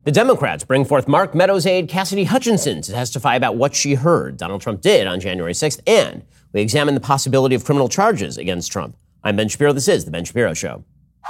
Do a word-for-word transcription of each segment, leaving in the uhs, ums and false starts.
The Democrats bring forth Mark Meadows' aide Cassidy Hutchinson to testify about what she heard Donald Trump did on January sixth, and we examine the possibility of criminal charges against Trump. I'm Ben Shapiro. This is The Ben Shapiro Show.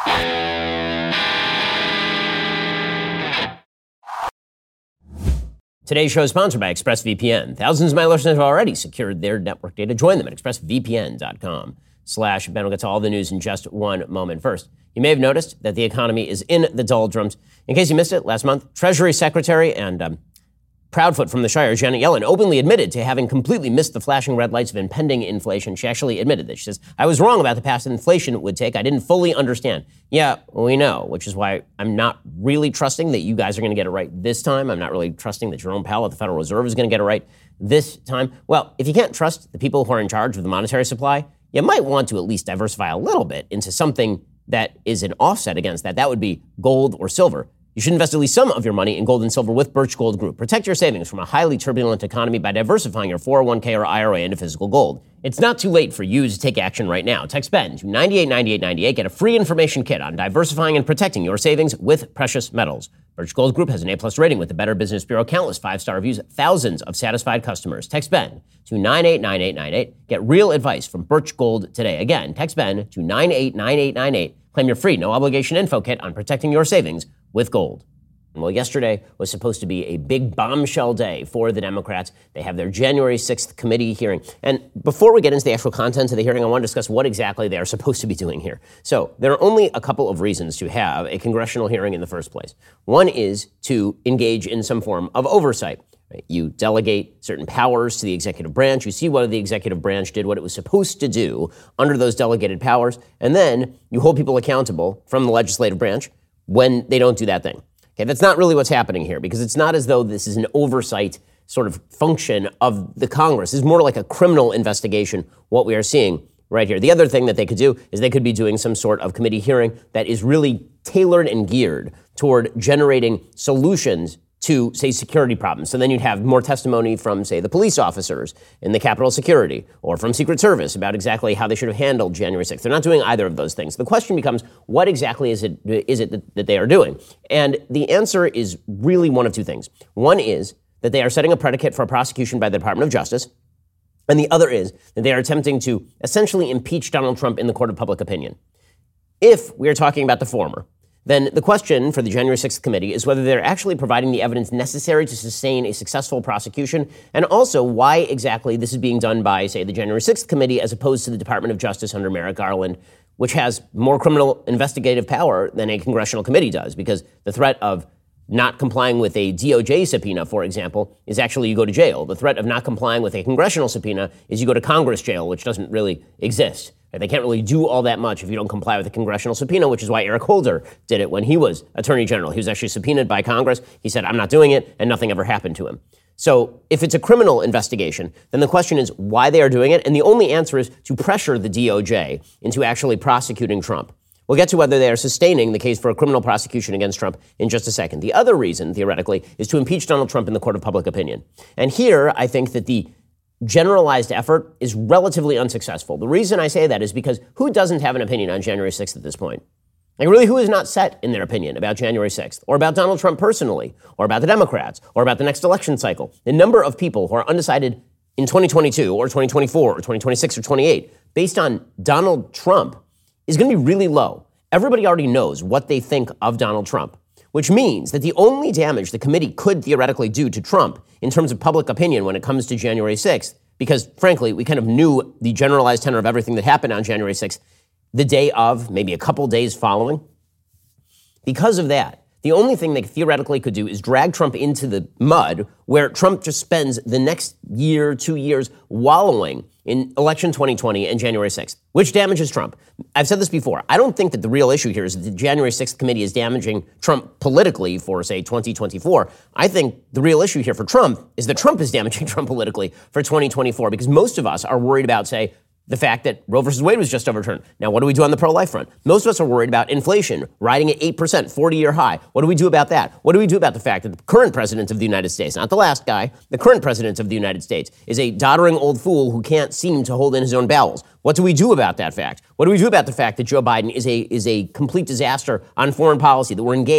Today's show is sponsored by ExpressVPN. Thousands of my listeners have already secured their network data. Join them at expressvpn.com slash Ben. We'll get to all the news in just one moment. First, you may have noticed that the economy is in the doldrums. In case you missed it, last month, Treasury Secretary and um, Proudfoot from the Shire, Janet Yellen, openly admitted to having completely missed the flashing red lights of impending inflation. She actually admitted that. She says, I was wrong about the path inflation would take. I didn't fully understand. Yeah, we know, which is why I'm not really trusting that you guys are going to get it right this time. I'm not really trusting that Jerome Powell at the Federal Reserve is going to get it right this time. Well, if you can't trust the people who are in charge of the monetary supply, you might want to at least diversify a little bit into something that is an offset against that. That would be gold or silver. You should invest at least some of your money in gold and silver with Birch Gold Group. Protect your savings from a highly turbulent economy by diversifying your four oh one k or I R A into physical gold. It's not too late for you to take action right now. Text Ben to nine eight nine eight nine eight. Get a free information kit on diversifying and protecting your savings with precious metals. Birch Gold Group has an A-plus rating with the Better Business Bureau, countless five-star reviews, thousands of satisfied customers. Text Ben to nine eight nine eight nine eight. Get real advice from Birch Gold today. Again, text Ben to nine eight nine eight nine eight. Claim your free, no-obligation info kit on protecting your savings with gold. Well, yesterday was supposed to be a big bombshell day for the Democrats. They have their January sixth committee hearing. And before we get into the actual content of the hearing, I want to discuss what exactly they are supposed to be doing here. So there are only a couple of reasons to have a congressional hearing in the first place. One is to engage in some form of oversight. Right? You delegate certain powers to the executive branch. You see whether the executive branch did what it was supposed to do under those delegated powers. And then you hold people accountable from the legislative branch when they don't do that thing. Okay, that's not really what's happening here, because it's not as though this is an oversight sort of function of the Congress. It's more like a criminal investigation, what we are seeing right here. The other thing that they could do is they could be doing some sort of committee hearing that is really tailored and geared toward generating solutions to, say, security problems. So then you'd have more testimony from, say, the police officers in the Capitol Security or from Secret Service about exactly how they should have handled January sixth. They're not doing either of those things. The question becomes, what exactly is it is it that, that they are doing? And the answer is really one of two things. One is that they are setting a predicate for a prosecution by the Department of Justice. And the other is that they are attempting to essentially impeach Donald Trump in the court of public opinion. If we are talking about the former, then the question for the January sixth committee is whether they're actually providing the evidence necessary to sustain a successful prosecution, and also why exactly this is being done by, say, the January sixth committee as opposed to the Department of Justice under Merrick Garland, which has more criminal investigative power than a congressional committee does, because the threat of not complying with a D O J subpoena, for example, is actually you go to jail. The threat of not complying with a congressional subpoena is you go to Congress jail, which doesn't really exist. They can't really do all that much if you don't comply with a congressional subpoena, which is why Eric Holder did it when he was Attorney General. He was actually subpoenaed by Congress. He said, I'm not doing it, and nothing ever happened to him. So if it's a criminal investigation, then the question is why they are doing it, and the only answer is to pressure the D O J into actually prosecuting Trump. We'll get to whether they are sustaining the case for a criminal prosecution against Trump in just a second. The other reason, theoretically, is to impeach Donald Trump in the court of public opinion. And here, I think that the generalized effort is relatively unsuccessful. The reason I say that is because who doesn't have an opinion on January sixth at this point? Like, really, who is not set in their opinion about January sixth, or about Donald Trump personally, or about the Democrats, or about the next election cycle? The number of people who are undecided in twenty twenty-two, or twenty twenty-four, or twenty twenty-six, or twenty-eight, based on Donald Trump, is going to be really low. Everybody already knows what they think of Donald Trump, which means that the only damage the committee could theoretically do to Trump in terms of public opinion when it comes to January sixth, because frankly, we kind of knew the generalized tenor of everything that happened on January sixth the day of, maybe a couple days following. Because of that, the only thing they theoretically could do is drag Trump into the mud, where Trump just spends the next year, two years wallowing in election twenty twenty and January sixth, which damages Trump. I've said this before. I don't think that the real issue here is that the January sixth committee is damaging Trump politically for, say, twenty twenty-four. I think the real issue here for Trump is that Trump is damaging Trump politically for twenty twenty-four, because most of us are worried about, say, the fact that Roe versus Wade was just overturned. Now, what do we do on the pro-life front? Most of us are worried about inflation riding at eight percent, forty-year high. What do we do about that? What do we do about the fact that the current president of the United States, not the last guy, the current president of the United States, is a doddering old fool who can't seem to hold in his own bowels? What do we do about that fact? What do we do about the fact that Joe Biden is a is a complete disaster on foreign policy, that we're engaged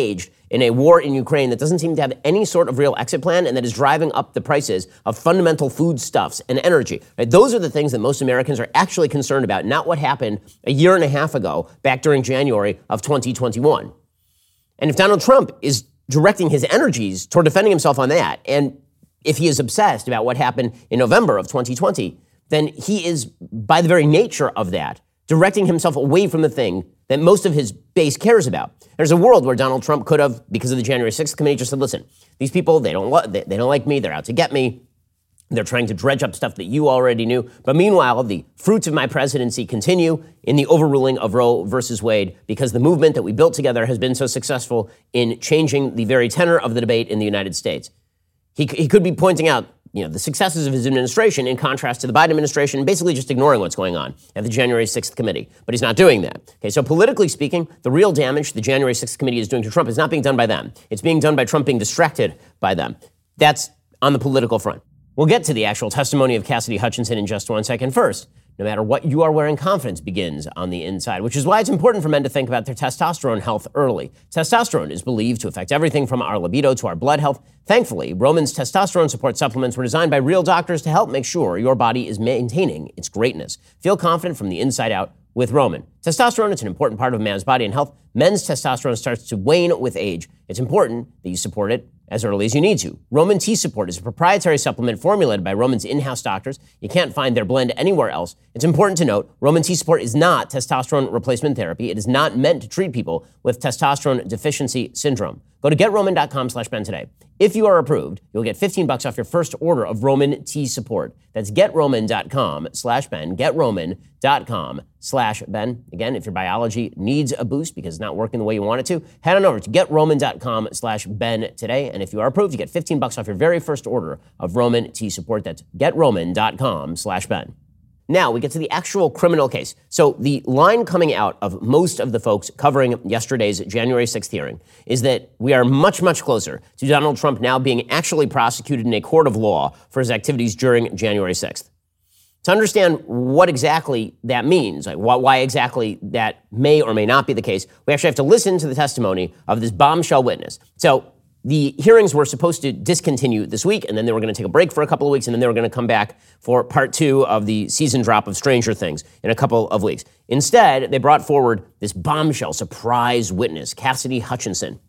in a war in Ukraine that doesn't seem to have any sort of real exit plan and that is driving up the prices of fundamental foodstuffs and energy. Right? Those are the things that most Americans are actually concerned about, not what happened a year and a half ago, back during January of twenty twenty-one. And if Donald Trump is directing his energies toward defending himself on that, and if he is obsessed about what happened in November of twenty twenty, then he is, by the very nature of that, directing himself away from the thing that most of his base cares about. There's a world where Donald Trump could have, because of the January sixth committee, just said, listen, these people, they don't, lo- they, they don't like me, they're out to get me, they're trying to dredge up stuff that you already knew. But meanwhile, the fruits of my presidency continue in the overruling of Roe versus Wade, because the movement that we built together has been so successful in changing the very tenor of the debate in the United States. He, he could be pointing out, you know, the successes of his administration in contrast to the Biden administration, basically just ignoring what's going on at the January sixth committee. But he's not doing that. Okay, so politically speaking, the real damage the January sixth committee is doing to Trump is not being done by them. It's being done by Trump being distracted by them. That's on the political front. We'll get to the actual testimony of Cassidy Hutchinson in just one second. First, no matter what you are wearing, confidence begins on the inside, which is why it's important for men to think about their testosterone health early. Testosterone is believed to affect everything from our libido to our blood health. Thankfully, Roman's testosterone support supplements were designed by real doctors to help make sure your body is maintaining its greatness. Feel confident from the inside out with Roman. Testosterone is an important part of a man's body and health. Men's testosterone starts to wane with age. It's important that you support it as early as you need to. Roman T-Support is a proprietary supplement formulated by Roman's in-house doctors. You can't find their blend anywhere else. It's important to note, Roman T-Support is not testosterone replacement therapy. It is not meant to treat people with testosterone deficiency syndrome. Go to getroman.com slash Ben today. If you are approved, you'll get fifteen bucks off your first order of Roman T-Support. That's getroman.com slash Ben, getroman.com slash Ben. Again, if your biology needs a boost because it's not working the way you want it to, head on over to getroman.com slash Ben today. And if you are approved, you get fifteen bucks off your very first order of Roman T-Support. That's getroman.com slash Ben. Now we get to the actual criminal case. So the line coming out of most of the folks covering yesterday's January sixth hearing is that we are much, much closer to Donald Trump now being actually prosecuted in a court of law for his activities during January sixth. To understand what exactly that means, like why exactly that may or may not be the case, we actually have to listen to the testimony of this bombshell witness. So the hearings were supposed to discontinue this week, and then they were going to take a break for a couple of weeks, and then they were going to come back for part two of the season drop of Stranger Things in a couple of weeks. Instead, they brought forward this bombshell surprise witness, Cassidy Hutchinson.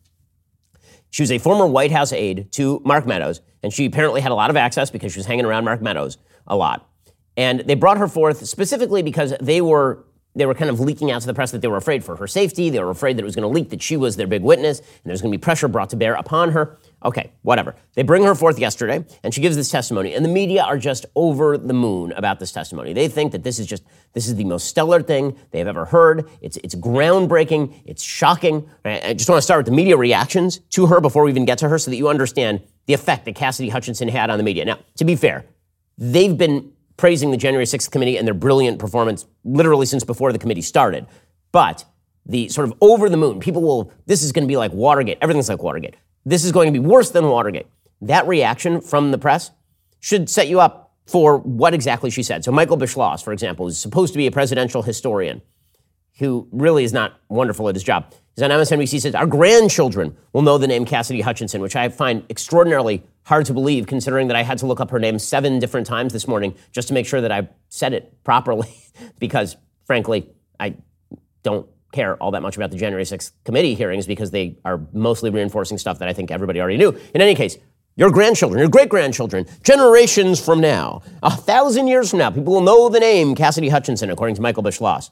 She was a former White House aide to Mark Meadows, and she apparently had a lot of access because she was hanging around Mark Meadows a lot. And they brought her forth specifically because they were They were kind of leaking out to the press that they were afraid for her safety. They were afraid that it was going to leak that she was their big witness and there's going to be pressure brought to bear upon her. Okay, whatever. They bring her forth yesterday and she gives this testimony, and the media are just over the moon about this testimony. They think that this is just, this is the most stellar thing they have ever heard. It's it's groundbreaking. It's shocking. I just want to start with the media reactions to her before we even get to her so that you understand the effect that Cassidy Hutchinson had on the media. Now, to be fair, they've been praising the January sixth committee and their brilliant performance literally since before the committee started. But the sort of over the moon, people will, this is going to be like Watergate. Everything's like Watergate. This is going to be worse than Watergate. That reaction from the press should set you up for what exactly she said. So Michael Beschloss, for example, is supposed to be a presidential historian who really is not wonderful at his job. He's on M S N B C, says, our grandchildren will know the name Cassidy Hutchinson, which I find extraordinarily hard to believe, considering that I had to look up her name seven different times this morning just to make sure that I said it properly, because, frankly, I don't care all that much about the January sixth committee hearings because they are mostly reinforcing stuff that I think everybody already knew. In any case, your grandchildren, your great-grandchildren, generations from now, a thousand years from now, people will know the name Cassidy Hutchinson, according to Michael Beschloss.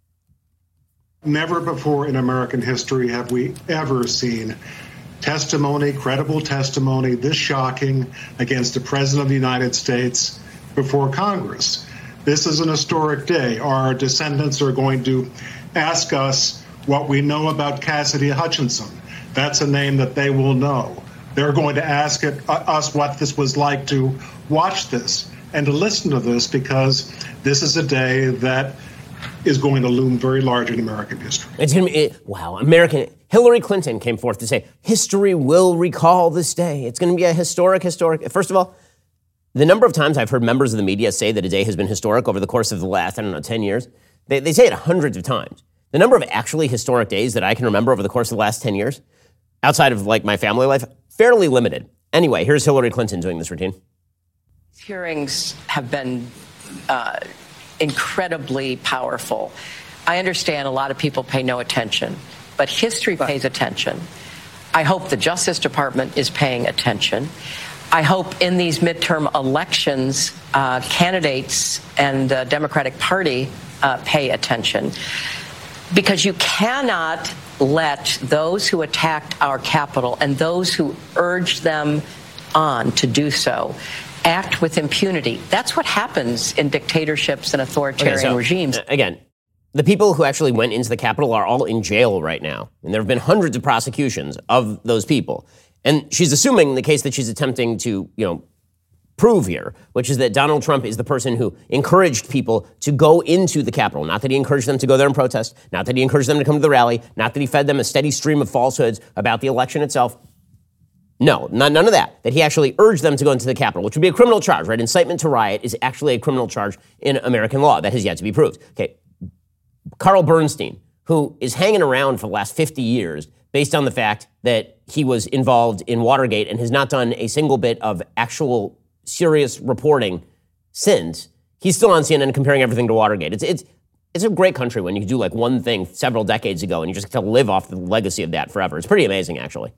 Never before in American history have we ever seen testimony, credible testimony, this shocking against the President of the United States before Congress. This is an historic day. Our descendants are going to ask us what we know about Cassidy Hutchinson. That's a name that they will know. They're going to ask it, uh, us what this was like to watch this and to listen to this, because this is a day that is going to loom very large in American history. It's going to be, it, wow, American, Hillary Clinton came forth to say, history will recall this day. It's going to be a historic, historic, first of all, the number of times I've heard members of the media say that a day has been historic over the course of the last, I don't know, ten years, they, they say it hundreds of times. The number of actually historic days that I can remember over the course of the last ten years, outside of like my family life, fairly limited. Anyway, here's Hillary Clinton doing this routine. Hearings have been uh, incredibly powerful. I understand a lot of people pay no attention, but history pays attention. I hope the Justice Department is paying attention. I hope in these midterm elections, uh, candidates and the Democratic Party uh, pay attention, because you cannot let those who attacked our Capitol and those who urged them on to do so act with impunity. That's what happens in dictatorships and authoritarian okay, so, regimes. Again, the people who actually went into the Capitol are all in jail right now. And there have been hundreds of prosecutions of those people. And she's assuming the case that she's attempting to, you know, prove here, which is that Donald Trump is the person who encouraged people to go into the Capitol. Not that he encouraged them to go there and protest, not that he encouraged them to come to the rally, not that he fed them a steady stream of falsehoods about the election itself. No, not, none of that. That he actually urged them to go into the Capitol, which would be a criminal charge, right? Incitement to riot is actually a criminal charge in American law. That has yet to be proved. Okay, Carl Bernstein, who is hanging around for the last fifty years based on the fact that he was involved in Watergate and has not done a single bit of actual serious reporting since, he's still on C N N comparing everything to Watergate. It's it's it's a great country when you do like one thing several decades ago and you just get to live off the legacy of that forever. It's pretty amazing, actually.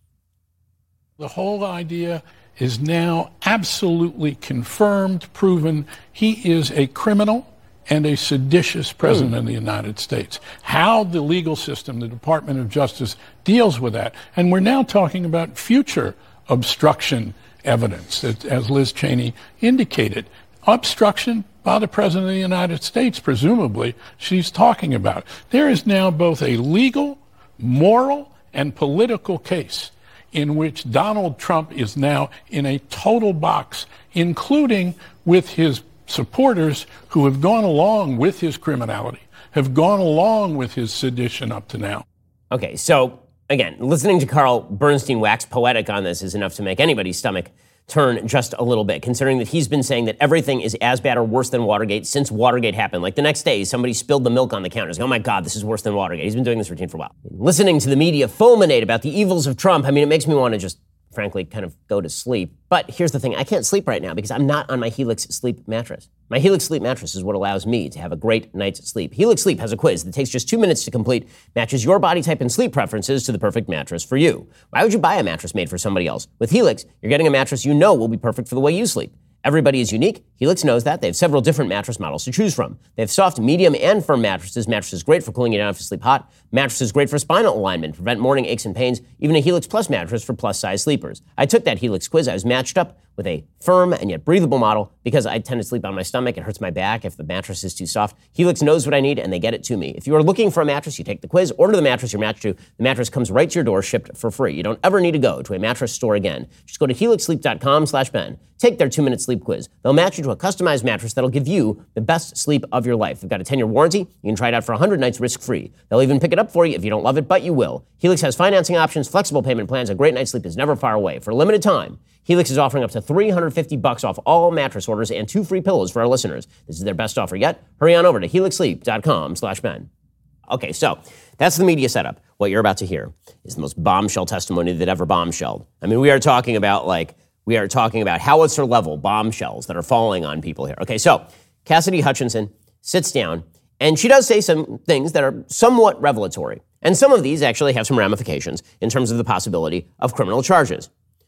The whole idea is now absolutely confirmed, proven. He is a criminal and a seditious president mm. of the United States. How the legal system, the Department of Justice, deals with that. And we're now talking about future obstruction evidence, as Liz Cheney indicated. Obstruction by the President of the United States, presumably, she's talking about. There is now both a legal, moral, and political case in which Donald Trump is now in a total box, including with his supporters who have gone along with his criminality, have gone along with his sedition up to now. Okay, so again, listening to Carl Bernstein wax poetic on this is enough to make anybody's stomach turn just a little bit, considering that he's been saying that everything is as bad or worse than Watergate since Watergate happened. Like the next day, somebody spilled the milk on the counter. He's like, oh my God, this is worse than Watergate. He's been doing this routine for a while. Listening to the media fulminate about the evils of Trump, I mean, it makes me want to just, frankly, kind of go to sleep. But here's the thing. I can't sleep right now because I'm not on my Helix Sleep mattress. My Helix Sleep mattress is what allows me to have a great night's sleep. Helix Sleep has a quiz that takes just two minutes to complete, matches your body type and sleep preferences to the perfect mattress for you. Why would you buy a mattress made for somebody else? With Helix, you're getting a mattress you know will be perfect for the way you sleep. Everybody is unique. Helix knows that. They have several different mattress models to choose from. They have soft, medium, and firm mattresses. Mattresses great for cooling you down if you sleep hot. Mattresses great for spinal alignment, prevent morning aches and pains. Even a Helix Plus mattress for plus-size sleepers. I took that Helix quiz. I was matched up with a firm and yet breathable model because I tend to sleep on my stomach. It hurts my back if the mattress is too soft. Helix knows what I need, and they get it to me. If you are looking for a mattress, you take the quiz, order the mattress you're matched to. The mattress comes right to your door, shipped for free. You don't ever need to go to a mattress store again. Just go to helix sleep dot com slash Ben. Take their two-minute sleep quiz. They'll match you to a customized mattress that'll give you the best sleep of your life. They've got a ten-year warranty. You can try it out for one hundred nights risk-free. They'll even pick it up for you if you don't love it, but you will. Helix has financing options, flexible payment plans. A great night's sleep is never far away. For a limited time, Helix is offering up to three hundred fifty bucks off all mattress orders and two free pillows for our listeners. This is their best offer yet. Hurry on over to helix sleep dot com slash Ben. Okay, so that's the media setup. What you're about to hear is the most bombshell testimony that ever bombshelled. I mean, we are talking about like, we are talking about howitzer level bombshells that are falling on people here. Okay, so Cassidy Hutchinson sits down and she does say some things that are somewhat revelatory. And some of these actually have some ramifications in terms of the possibility of criminal charges.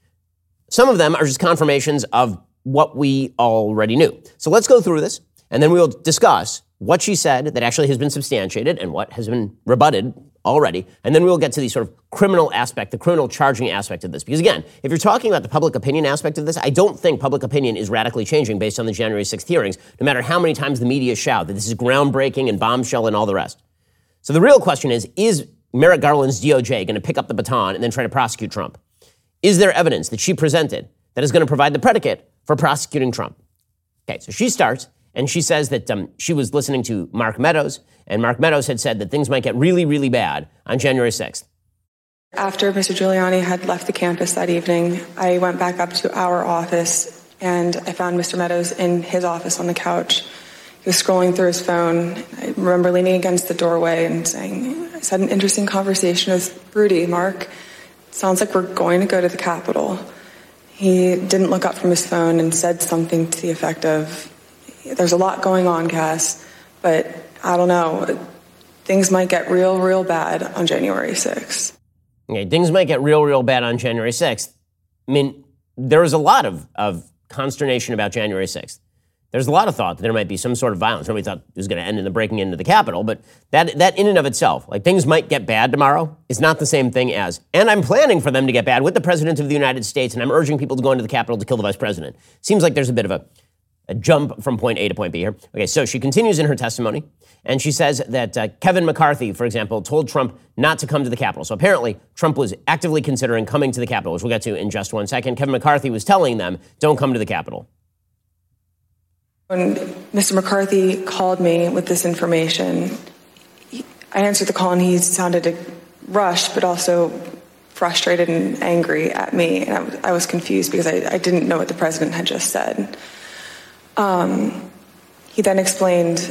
Some of them are just confirmations of what we already knew. So let's go through this, and then we'll discuss what she said that actually has been substantiated and what has been rebutted already. And then we'll get to the sort of criminal aspect, the criminal charging aspect of this. Because again, if you're talking about the public opinion aspect of this, I don't think public opinion is radically changing based on the January sixth hearings, no matter how many times the media shout that this is groundbreaking and bombshell and all the rest. So the real question is, is Merrick Garland's D O J going to pick up the baton and then try to prosecute Trump? Is there evidence that she presented that is going to provide the predicate for prosecuting Trump? Okay, so she starts, and she says that um, she was listening to Mark Meadows, and Mark Meadows had said that things might get really, really bad on January sixth. After Mister Giuliani had left the campus that evening, I went back up to our office, and I found Mister Meadows in his office on the couch. He was scrolling through his phone. I remember leaning against the doorway and saying, I had an interesting conversation with Rudy, Mark. sounds like we're going to go to the Capitol. He didn't look up from his phone and said something to the effect of, there's a lot going on, Cass, but I don't know. Things might get real, real bad on January sixth. Okay, things might get real, real bad on January sixth. I mean, there was a lot of, of consternation about January sixth. There's a lot of thought that there might be some sort of violence. Nobody thought it was going to end in the breaking into the Capitol, but that that in and of itself, like things might get bad tomorrow, is not the same thing as, and I'm planning for them to get bad with the President of the United States, and I'm urging people to go into the Capitol to kill the Vice President. Seems like there's a bit of a, a jump from point A to point B here. Okay, so she continues in her testimony, and she says that uh, Kevin McCarthy, for example, told Trump not to come to the Capitol. So apparently, Trump was actively considering coming to the Capitol, which we'll get to in just one second. Kevin McCarthy was telling them, don't come to the Capitol. When Mister McCarthy called me with this information, I answered the call and he sounded rushed, but also frustrated and angry at me. And I was, I was confused because I, I didn't know what the president had just said. Um, he then explained,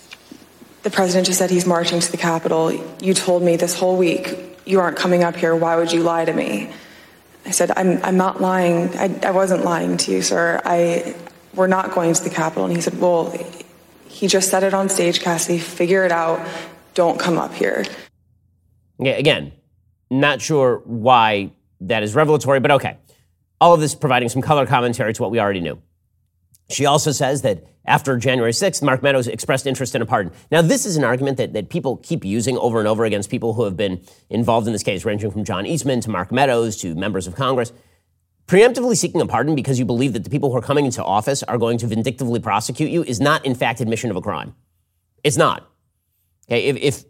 the president just said he's marching to the Capitol. You told me this whole week you aren't coming up here. Why would you lie to me? I said, I'm, I'm not lying. I, I wasn't lying to you, sir. I... We're not going to the Capitol. And he said, well, he just said it on stage, Cassidy. Figure it out. Don't come up here. Yeah, again, not sure why that is revelatory, but okay. All of this providing some color commentary to what we already knew. She also says that after January sixth, Mark Meadows expressed interest in a pardon. Now, this is an argument that, that people keep using over and over against people who have been involved in this case, ranging from John Eastman to Mark Meadows to members of Congress. Preemptively seeking a pardon because you believe that the people who are coming into office are going to vindictively prosecute you is not, in fact, admission of a crime. It's not. Okay, if if,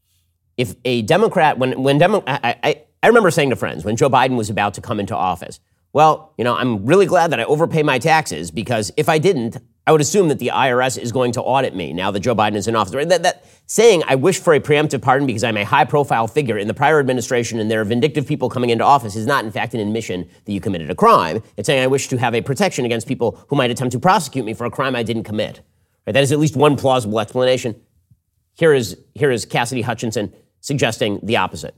if a Democrat, when when Demo, I, I I remember saying to friends when Joe Biden was about to come into office, well, you know, I'm really glad that I overpay my taxes because if I didn't, I would assume that the I R S is going to audit me now that Joe Biden is in office. That, that saying I wish for a preemptive pardon because I'm a high-profile figure in the prior administration and there are vindictive people coming into office is not, in fact, an admission that you committed a crime. It's saying I wish to have a protection against people who might attempt to prosecute me for a crime I didn't commit. Right? That is at least one plausible explanation. Here is here is Cassidy Hutchinson suggesting the opposite.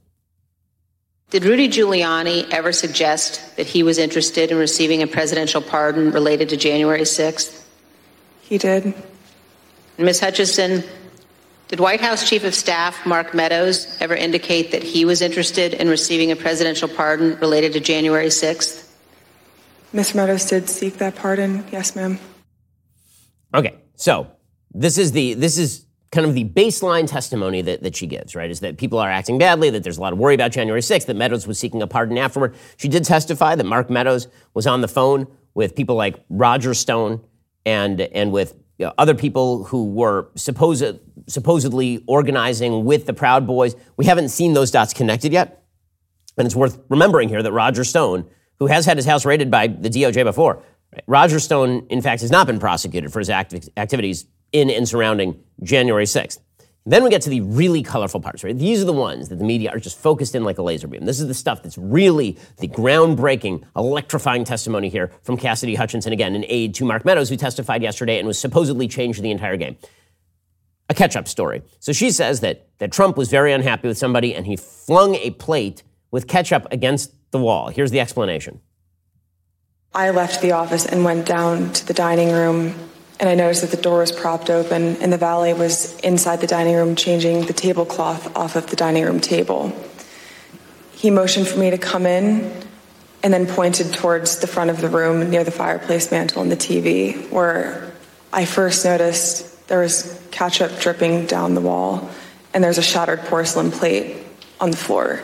Did Rudy Giuliani ever suggest that he was interested in receiving a presidential pardon related to January sixth? He did. Miz Hutchinson, did White House Chief of Staff Mark Meadows ever indicate that he was interested in receiving a presidential pardon related to January sixth? Mister Meadows did seek that pardon. Yes, ma'am. Okay, so this is the this is kind of the baseline testimony that, that she gives, right, is that people are acting badly, that there's a lot of worry about January sixth, that Meadows was seeking a pardon afterward. She did testify that Mark Meadows was on the phone with people like Roger Stone and and with you know, other people who were supposed, supposedly organizing with the Proud Boys. We haven't seen those dots connected yet. And it's worth remembering here that Roger Stone, who has had his house raided by the D O J before, right? Roger Stone, in fact, has not been prosecuted for his act- activities in and surrounding January sixth. Then we get to the really colorful parts, right? These are the ones that the media are just focused in like a laser beam. This is the stuff that's really the groundbreaking, electrifying testimony here from Cassidy Hutchinson, again, an aide to Mark Meadows, who testified yesterday and was supposedly changed the entire game. A catch-up story. So she says that, that Trump was very unhappy with somebody and he flung a plate with ketchup against the wall. Here's the explanation. I left the office and went down to the dining room, and I noticed that the door was propped open and the valet was inside the dining room changing the tablecloth off of the dining room table. He motioned for me to come in and then pointed towards the front of the room near the fireplace mantle and the T V, where I first noticed there was ketchup dripping down the wall and there's a shattered porcelain plate on the floor.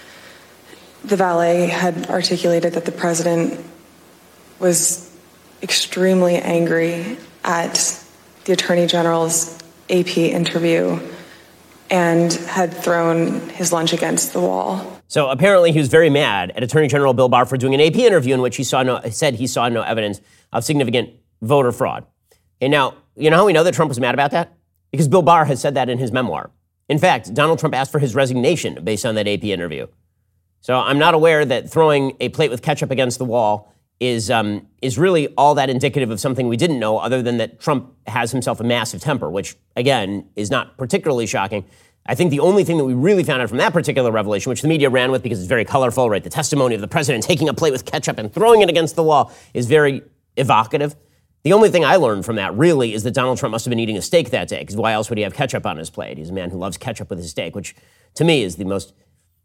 The valet had articulated that the president was extremely angry at the Attorney General's A P interview and had thrown his lunch against the wall. So apparently he was very mad at Attorney General Bill Barr for doing an A P interview in which he saw no, said he saw no evidence of significant voter fraud. And now, you know how we know that Trump was mad about that? Because Bill Barr has said that in his memoir. In fact, Donald Trump asked for his resignation based on that A P interview. So I'm not aware that throwing a plate with ketchup against the wall is um, is really all that indicative of something we didn't know, other than that Trump has himself a massive temper, which, again, is not particularly shocking. I think the only thing that we really found out from that particular revelation, which the media ran with because it's very colorful, right? The testimony of the president taking a plate with ketchup and throwing it against the wall is very evocative. The only thing I learned from that really is that Donald Trump must have been eating a steak that day, because why else would he have ketchup on his plate? He's a man who loves ketchup with his steak, which to me is the most,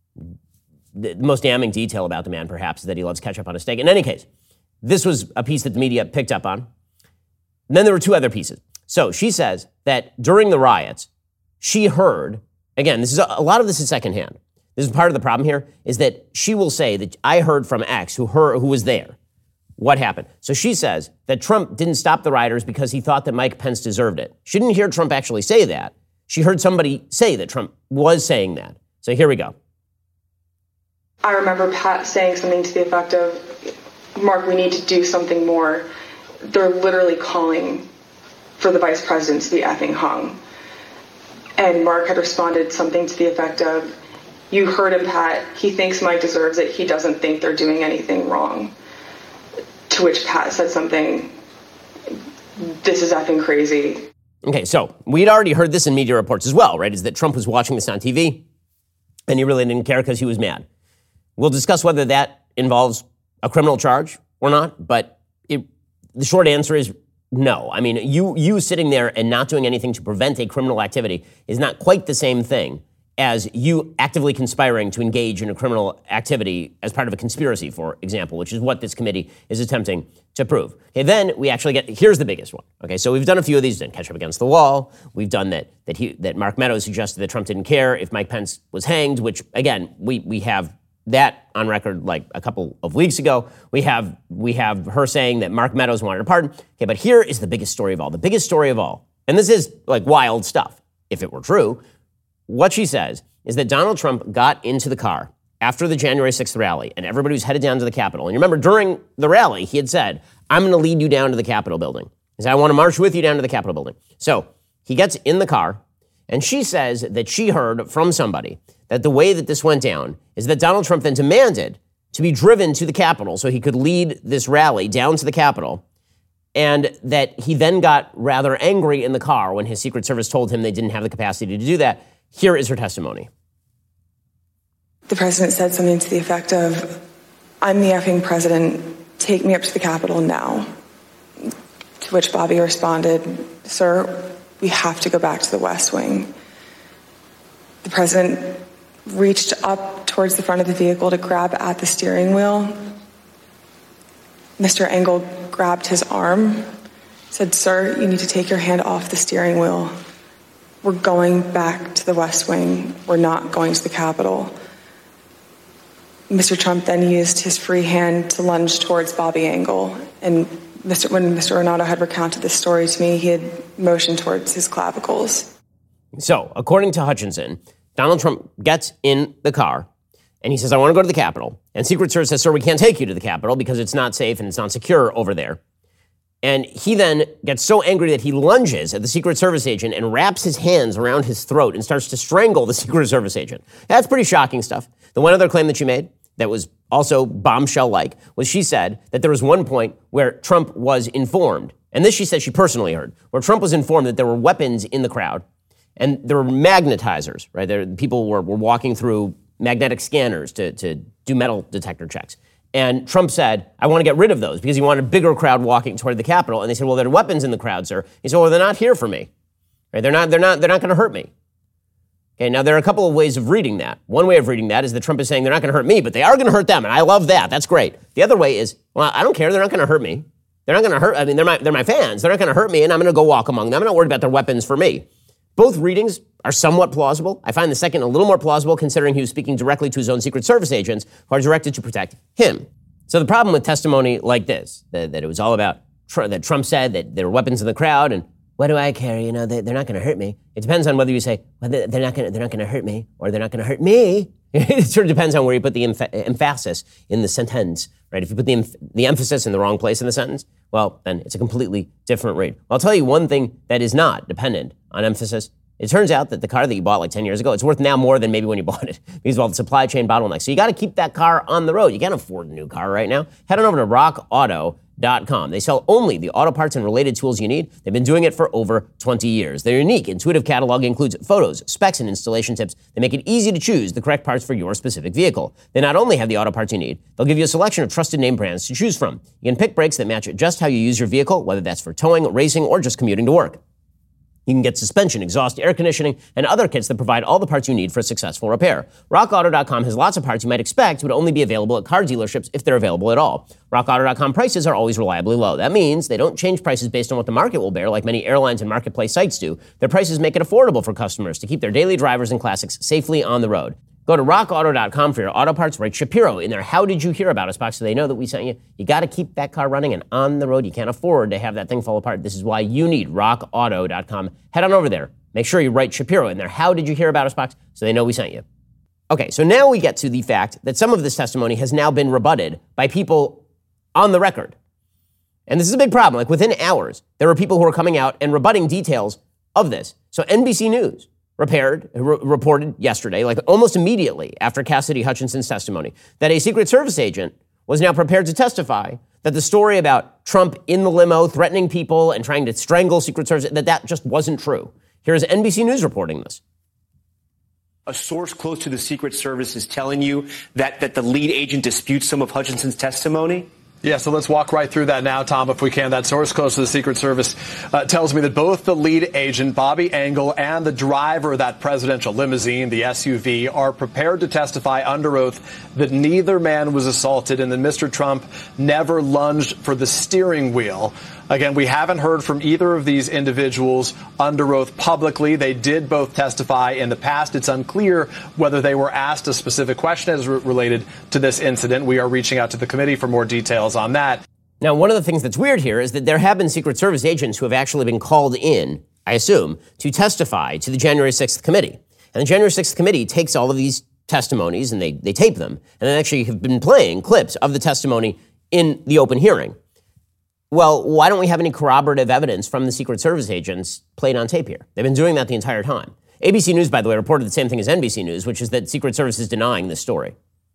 the most damning detail about the man, perhaps, is that he loves ketchup on his steak. In any case, this was a piece that the media picked up on. And then there were two other pieces. So she says that during the riots, she heard, again, this is a, a lot of this is secondhand. This is part of the problem here, is that she will say that I heard from X, who her who was there, what happened. So she says that Trump didn't stop the rioters because he thought that Mike Pence deserved it. She didn't hear Trump actually say that. She heard somebody say that Trump was saying that. So here we go. I remember Pat saying something to the effect of, Mark, we need to do something more. They're literally calling for the vice president to be effing hung. And Mark had responded something to the effect of, you heard him, Pat. He thinks Mike deserves it. He doesn't think they're doing anything wrong. To which Pat said something, this is effing crazy. Okay, so we'd already heard this in media reports as well, right? Is that Trump was watching this on T V and he really didn't care because he was mad. We'll discuss whether that involves a criminal charge or not, but it, the short answer is no. I mean, you you sitting there and not doing anything to prevent a criminal activity is not quite the same thing as you actively conspiring to engage in a criminal activity as part of a conspiracy, for example, which is what this committee is attempting to prove. Okay, then we actually get, here's the biggest one. Okay, so we've done a few of these, done ketchup against the wall. We've done that that he that Mark Meadows suggested that Trump didn't care if Mike Pence was hanged, which again, we we have that on record like a couple of weeks ago. We have we have her saying that Mark Meadows wanted a pardon. Okay, but here is the biggest story of all. The biggest story of all, and this is like wild stuff, if it were true. What she says is that Donald Trump got into the car after the January sixth rally, and everybody was headed down to the Capitol. And you remember during the rally, he had said, I'm going to lead you down to the Capitol building. He said, I want to march with you down to the Capitol building. So he gets in the car, and she says that she heard from somebody that the way that this went down is that Donald Trump then demanded to be driven to the Capitol so he could lead this rally down to the Capitol, and that he then got rather angry in the car when his Secret Service told him they didn't have the capacity to do that. Here is her testimony. The president said something to the effect of, I'm the effing president, take me up to the Capitol now. To which Bobby responded, sir, we have to go back to the West Wing. The president reached up towards the front of the vehicle to grab at the steering wheel. Mister Engel grabbed his arm, said, sir, you need to take your hand off the steering wheel. We're going back to the West Wing. We're not going to the Capitol. Mister Trump then used his free hand to lunge towards Bobby Engel. And Mister when Mister Ornato had recounted this story to me, he had motioned towards his clavicles. So, according to Hutchinson, Donald Trump gets in the car and he says, I want to go to the Capitol. And Secret Service says, sir, we can't take you to the Capitol because it's not safe and it's not secure over there. And he then gets so angry that he lunges at the Secret Service agent and wraps his hands around his throat and starts to strangle the Secret Service agent. That's pretty shocking stuff. The one other claim that she made that was also bombshell-like was she said that there was one point where Trump was informed, and this she said she personally heard, where Trump was informed that there were weapons in the crowd and there were magnetizers, right? There, people were, were walking through magnetic scanners to, to do metal detector checks. And Trump said, I want to get rid of those because he wanted a bigger crowd walking toward the Capitol. And they said, well, there are weapons in the crowd, sir. He said, well, they're not here for me. Right? They're not, they're not, they're not going to hurt me. Okay, now there are a couple of ways of reading that. One way of reading that is that Trump is saying they're not going to hurt me, but they are going to hurt them. And I love that. That's great. The other way is, well, I don't care. They're not going to hurt me. They're not going to hurt. I mean, they're my, they're my fans. They're not going to hurt me. And I'm going to go walk among them. I'm not worried about their weapons for me. Both readings are somewhat plausible. I find the second a little more plausible considering he was speaking directly to his own Secret Service agents who are directed to protect him. So the problem with testimony like this, that, that it was all about, that Trump said that there were weapons in the crowd and what do I care? You know, they, they're not going to hurt me. It depends on whether you say, well, they're not going to, they're not going to hurt me or they're not going to hurt me. It sort of depends on where you put the emph- emphasis in the sentence, right? If you put the, emph- the emphasis in the wrong place in the sentence, well, then it's a completely different read. I'll tell you one thing that is not dependent on emphasis. It turns out that the car that you bought like ten years ago, it's worth now more than maybe when you bought it because of all the supply chain bottlenecks. So you got to keep that car on the road. You can't afford a new car right now. Head on over to rock auto dot com. They sell only the auto parts and related tools you need. They've been doing it for over twenty years. Their unique, intuitive catalog includes photos, specs, and installation tips that make it easy to choose the correct parts for your specific vehicle. They not only have the auto parts you need, they'll give you a selection of trusted name brands to choose from. You can pick brakes that match just how you use your vehicle, whether that's for towing, racing, or just commuting to work. You can get suspension, exhaust, air conditioning, and other kits that provide all the parts you need for a successful repair. rock auto dot com has lots of parts you might expect would only be available at car dealerships if they're available at all. rock auto dot com prices are always reliably low. That means they don't change prices based on what the market will bear like many airlines and marketplace sites do. Their prices make it affordable for customers to keep their daily drivers and classics safely on the road. Go to rock auto dot com for your auto parts. Write Shapiro in their How Did You Hear About Us box so they know that we sent you. You got to keep that car running and on the road. You can't afford to have that thing fall apart. This is why you need rock auto dot com. Head on over there. Make sure you write Shapiro in their How Did You Hear About Us box so they know we sent you. Okay, so now we get to the fact that some of this testimony has now been rebutted by people on the record. And this is a big problem. Like within hours, there were people who were coming out and rebutting details of this. So N B C News repaired, re- reported yesterday, like almost immediately after Cassidy Hutchinson's testimony, that a Secret Service agent was now prepared to testify that the story about Trump in the limo threatening people and trying to strangle Secret Service, that that just wasn't true. Here's N B C News reporting this. A source close to the Secret Service is telling you that, that the lead agent disputes some of Hutchinson's testimony? Yeah, so let's walk right through that now, Tom, if we can. That source close to the Secret Service uh, tells me that both the lead agent, Bobby Engel, and the driver of that presidential limousine, the S U V, are prepared to testify under oath that neither man was assaulted and that Mister Trump never lunged for the steering wheel. Again, we haven't heard from either of these individuals under oath publicly. They did both testify in the past. It's unclear whether they were asked a specific question as re- related to this incident. We are reaching out to the committee for more details on that. Now, one of the things that's weird here is that there have been Secret Service agents who have actually been called in, I assume, to testify to the January sixth committee. And the January sixth committee takes all of these testimonies and they, they tape them. And they actually have been playing clips of the testimony in the open hearing. Well, why don't we have any corroborative evidence from the Secret Service agents played on tape here? They've been doing that the entire time. A B C News, by the way, reported the same thing as N B C News, which is that Secret Service is denying this story.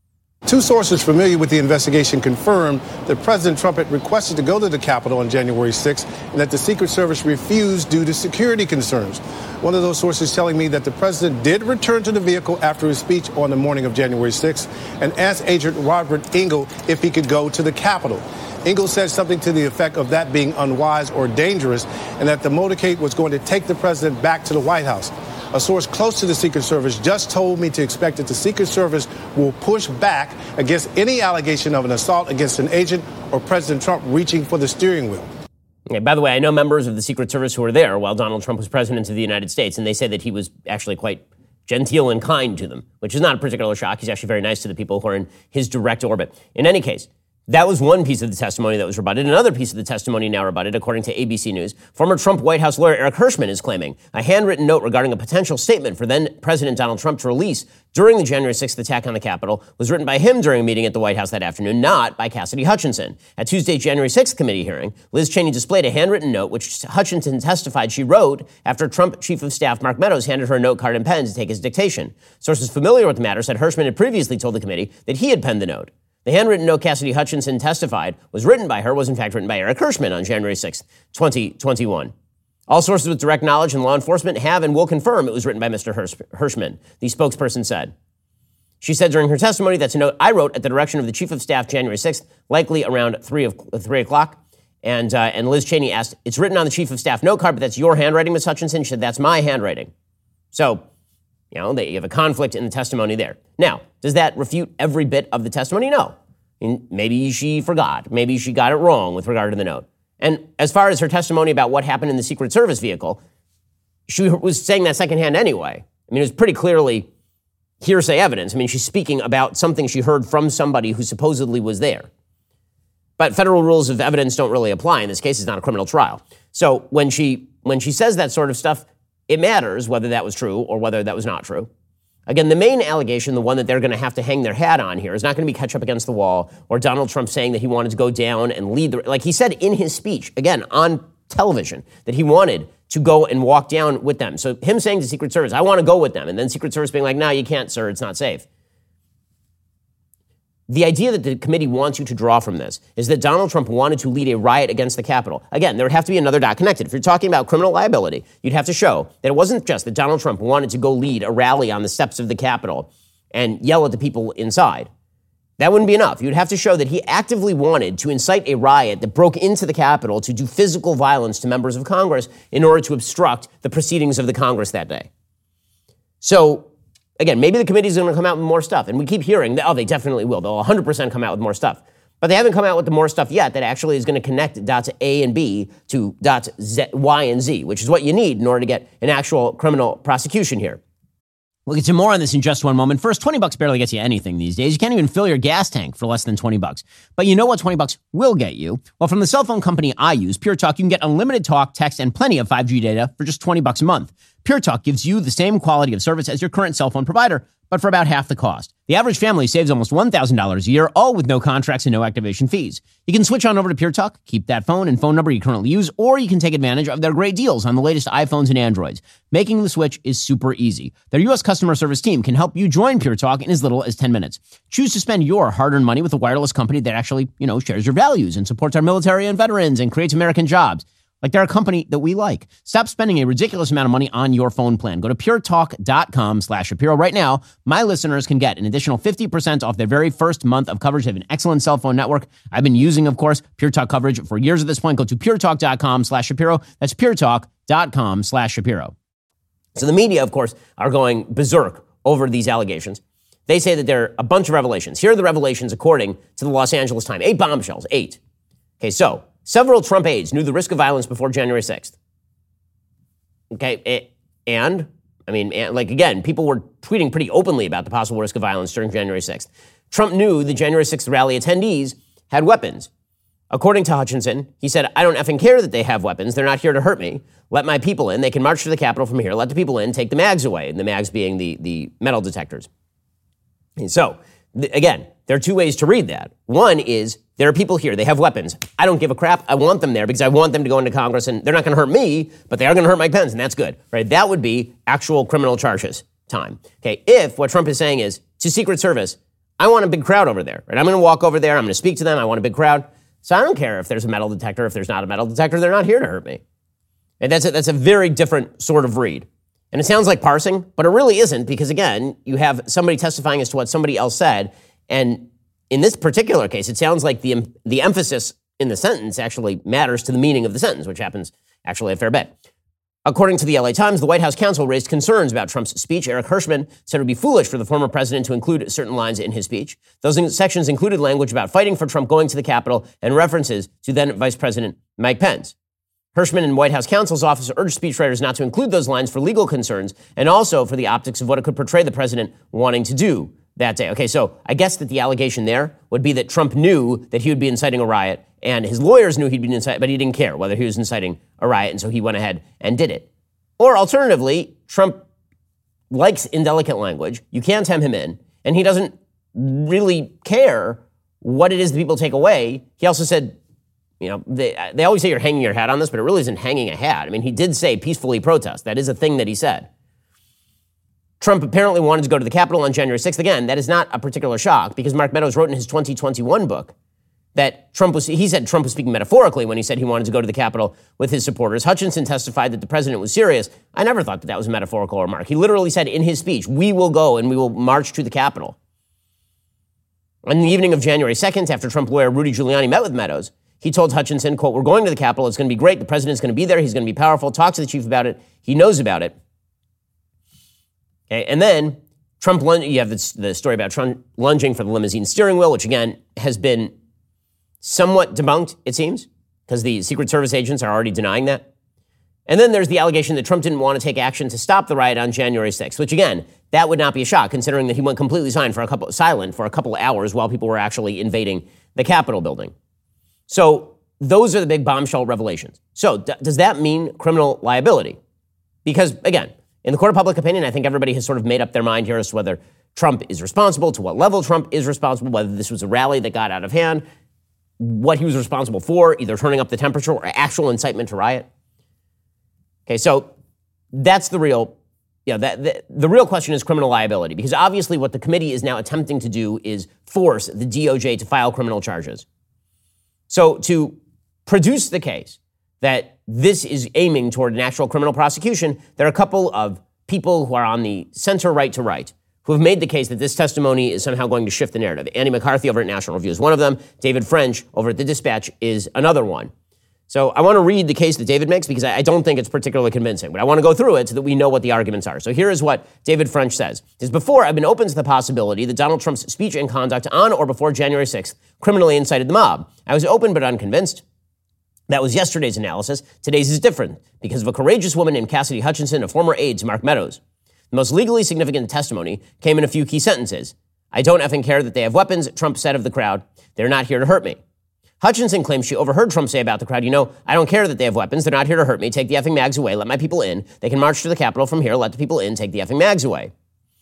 Two sources familiar with the investigation confirmed that President Trump had requested to go to the Capitol on January sixth and that the Secret Service refused due to security concerns. One of those sources telling me that the president did return to the vehicle after his speech on the morning of January sixth and asked Agent Robert Engel if he could go to the Capitol. Engel said something to the effect of that being unwise or dangerous and that the motorcade was going to take the president back to the White House. A source close to the Secret Service just told me to expect that the Secret Service will push back against any allegation of an assault against an agent or President Trump reaching for the steering wheel. Okay, by the way, I know members of the Secret Service who were there while Donald Trump was president of the United States, and they say that he was actually quite genteel and kind to them, which is not a particular shock. He's actually very nice to the people who are in his direct orbit. In any case, that was one piece of the testimony that was rebutted. Another piece of the testimony now rebutted, according to A B C News. Former Trump White House lawyer Eric Hirschman is claiming a handwritten note regarding a potential statement for then President Donald Trump to release during the January sixth attack on the Capitol was written by him during a meeting at the White House that afternoon, not by Cassidy Hutchinson. At Tuesday's January sixth committee hearing, Liz Cheney displayed a handwritten note which Hutchinson testified she wrote after Trump Chief of Staff Mark Meadows handed her a note card and pen to take his dictation. Sources familiar with the matter said Hirschman had previously told the committee that he had penned the note. The handwritten note Cassidy Hutchinson testified was written by her was in fact written by Eric Hirschman on January sixth, twenty twenty-one. All sources with direct knowledge in law enforcement have and will confirm it was written by Mister Hirschman, the spokesperson said. She said during her testimony, that's a note I wrote at the direction of the Chief of Staff January sixth, likely around three o'clock. And, uh, and Liz Cheney asked, it's written on the Chief of Staff note card, but that's your handwriting, Miz Hutchinson? She said, that's my handwriting. So, you know, they, you have a conflict in the testimony there. Now, does that refute every bit of the testimony? No. I mean, maybe she forgot. Maybe she got it wrong with regard to the note. And as far as her testimony about what happened in the Secret Service vehicle, she was saying that secondhand anyway. I mean, it was pretty clearly hearsay evidence. I mean, she's speaking about something she heard from somebody who supposedly was there. But federal rules of evidence don't really apply. In this case, it's not a criminal trial. So when she when she says that sort of stuff, it matters whether that was true or whether that was not true. Again, the main allegation, the one that they're going to have to hang their hat on here, is not going to be catch up against the wall or Donald Trump saying that he wanted to go down and lead the, like he said in his speech, again, on television, that he wanted to go and walk down with them. So him saying to Secret Service, I want to go with them, and then Secret Service being like, no, you can't, sir, it's not safe. the idea that the committee wants you to draw from this is that Donald Trump wanted to lead a riot against the Capitol. Again, there would have to be another dot connected. If you're talking about criminal liability, you'd have to show that it wasn't just that Donald Trump wanted to go lead a rally on the steps of the Capitol and yell at the people inside. That wouldn't be enough. You'd have to show that he actively wanted to incite a riot that broke into the Capitol to do physical violence to members of Congress in order to obstruct the proceedings of the Congress that day. So, again, maybe the committee's going to come out with more stuff. And we keep hearing that, oh, they definitely will. They'll one hundred percent come out with more stuff. But they haven't come out with the more stuff yet that actually is going to connect dots A and B to dots Z, Y and Z, which is what you need in order to get an actual criminal prosecution here. We'll get to more on this in just one moment. First, twenty bucks barely gets you anything these days. You can't even fill your gas tank for less than twenty bucks. But you know what twenty bucks will get you? Well, from the cell phone company I use, Pure Talk, you can get unlimited talk, text, and plenty of five G data for just twenty bucks a month. Pure Talk gives you the same quality of service as your current cell phone provider, but for about half the cost. The average family saves almost one thousand dollars a year, all with no contracts and no activation fees. You can switch on over to Pure Talk, keep that phone and phone number you currently use, or you can take advantage of their great deals on the latest iPhones and Androids. Making the switch is super easy. Their U S customer service team can help you join Pure Talk in as little as ten minutes. Choose to spend your hard-earned money with a wireless company that actually, you know, shares your values and supports our military and veterans and creates American jobs. Like they're a company that we like. Stop spending a ridiculous amount of money on your phone plan. Go to puretalk.com slash Shapiro right now. My listeners can get an additional fifty percent off their very first month of coverage. They have an excellent cell phone network. I've been using, of course, Pure Talk coverage for years at this point. Go to puretalk.com slash Shapiro. That's puretalk.com slash Shapiro. So the media, of course, are going berserk over these allegations. They say that there are a bunch of revelations. Here are the revelations according to the Los Angeles Times. Eight bombshells, eight. Okay, so several Trump aides knew the risk of violence before January sixth. Okay, and, I mean, and, like, again, people were tweeting pretty openly about the possible risk of violence during January sixth. Trump knew the January sixth rally attendees had weapons. According to Hutchinson, he said, I don't effing care that they have weapons. They're not here to hurt me. Let my people in. They can march to the Capitol from here. Let the people in. Take the mags away. And the mags being the, the metal detectors. And so, th- again, there are two ways to read that. One is, there are people here. They have weapons. I don't give a crap. I want them there because I want them to go into Congress, and they're not going to hurt me, but they are going to hurt Mike Pence, and that's good, right? That would be actual criminal charges time. Okay, if what Trump is saying is, to Secret Service, I want a big crowd over there, right? I'm going to walk over there. I'm going to speak to them. I want a big crowd. So I don't care if there's a metal detector, if there's not a metal detector. They're not here to hurt me. And that's a, that's a very different sort of read. And it sounds like parsing, but it really isn't because, again, you have somebody testifying as to what somebody else said, and in this particular case, it sounds like the the emphasis in the sentence actually matters to the meaning of the sentence, which happens actually a fair bit. According to the L A Times, the White House counsel raised concerns about Trump's speech. Eric Hirschman said it would be foolish for the former president to include certain lines in his speech. Those sections included language about fighting for Trump going to the Capitol and references to then Vice President Mike Pence. Hirschman and White House counsel's office urged speechwriters not to include those lines for legal concerns and also for the optics of what it could portray the president wanting to do that day. Okay, so I guess that the allegation there would be that Trump knew that he would be inciting a riot, and his lawyers knew he'd be inciting, but he didn't care whether he was inciting a riot, and so he went ahead and did it. Or alternatively, Trump likes indelicate language. You can't hem him in, and he doesn't really care what it is that people take away. He also said, you know, they, they always say you're hanging your hat on this, but it really isn't hanging a hat. I mean, he did say peacefully protest. That is a thing that he said. Trump apparently wanted to go to the Capitol on January sixth. Again, that is not a particular shock because Mark Meadows wrote in his twenty twenty-one book that Trump was, he said Trump was speaking metaphorically when he said he wanted to go to the Capitol with his supporters. Hutchinson testified that the president was serious. I never thought that that was a metaphorical remark. He literally said in his speech, we will go and we will march to the Capitol. On the evening of January second, after Trump lawyer Rudy Giuliani met with Meadows, he told Hutchinson, quote, we're going to the Capitol. It's going to be great. The president's going to be there. He's going to be powerful. Talk to the chief about it. He knows about it. Okay, and then Trump, you have this, the story about Trump lunging for the limousine steering wheel, which again has been somewhat debunked, it seems, because the Secret Service agents are already denying that. And then there's the allegation that Trump didn't want to take action to stop the riot on January sixth, which again, that would not be a shock, considering that he went completely silent for a couple, silent for a couple of hours while people were actually invading the Capitol building. So those are the big bombshell revelations. So d- does that mean criminal liability? Because again, in the court of public opinion, I think everybody has sort of made up their mind here as to whether Trump is responsible, to what level Trump is responsible, whether this was a rally that got out of hand, what he was responsible for, either turning up the temperature or actual incitement to riot. Okay, so that's the real you know, that, the, the real question is criminal liability, because obviously what the committee is now attempting to do is force the D O J to file criminal charges. So to produce the case that this is aiming toward an actual criminal prosecution, there are a couple of people who are on the center right to right who have made the case that this testimony is somehow going to shift the narrative. Andy McCarthy over at National Review is one of them. David French over at The Dispatch is another one. So I want to read the case that David makes because I don't think it's particularly convincing, but I want to go through it so that we know what the arguments are. So here is what David French says. He says, before, I've been open to the possibility that Donald Trump's speech and conduct on or before January sixth criminally incited the mob. I was open but unconvinced. That was yesterday's analysis. Today's is different because of a courageous woman named Cassidy Hutchinson, a former aide to Mark Meadows. The most legally significant testimony came in a few key sentences. I don't effing care that they have weapons, Trump said of the crowd. They're not here to hurt me. Hutchinson claims she overheard Trump say about the crowd, you know, I don't care that they have weapons. They're not here to hurt me. Take the effing mags away. Let my people in. They can march to the Capitol from here. Let the people in. Take the effing mags away.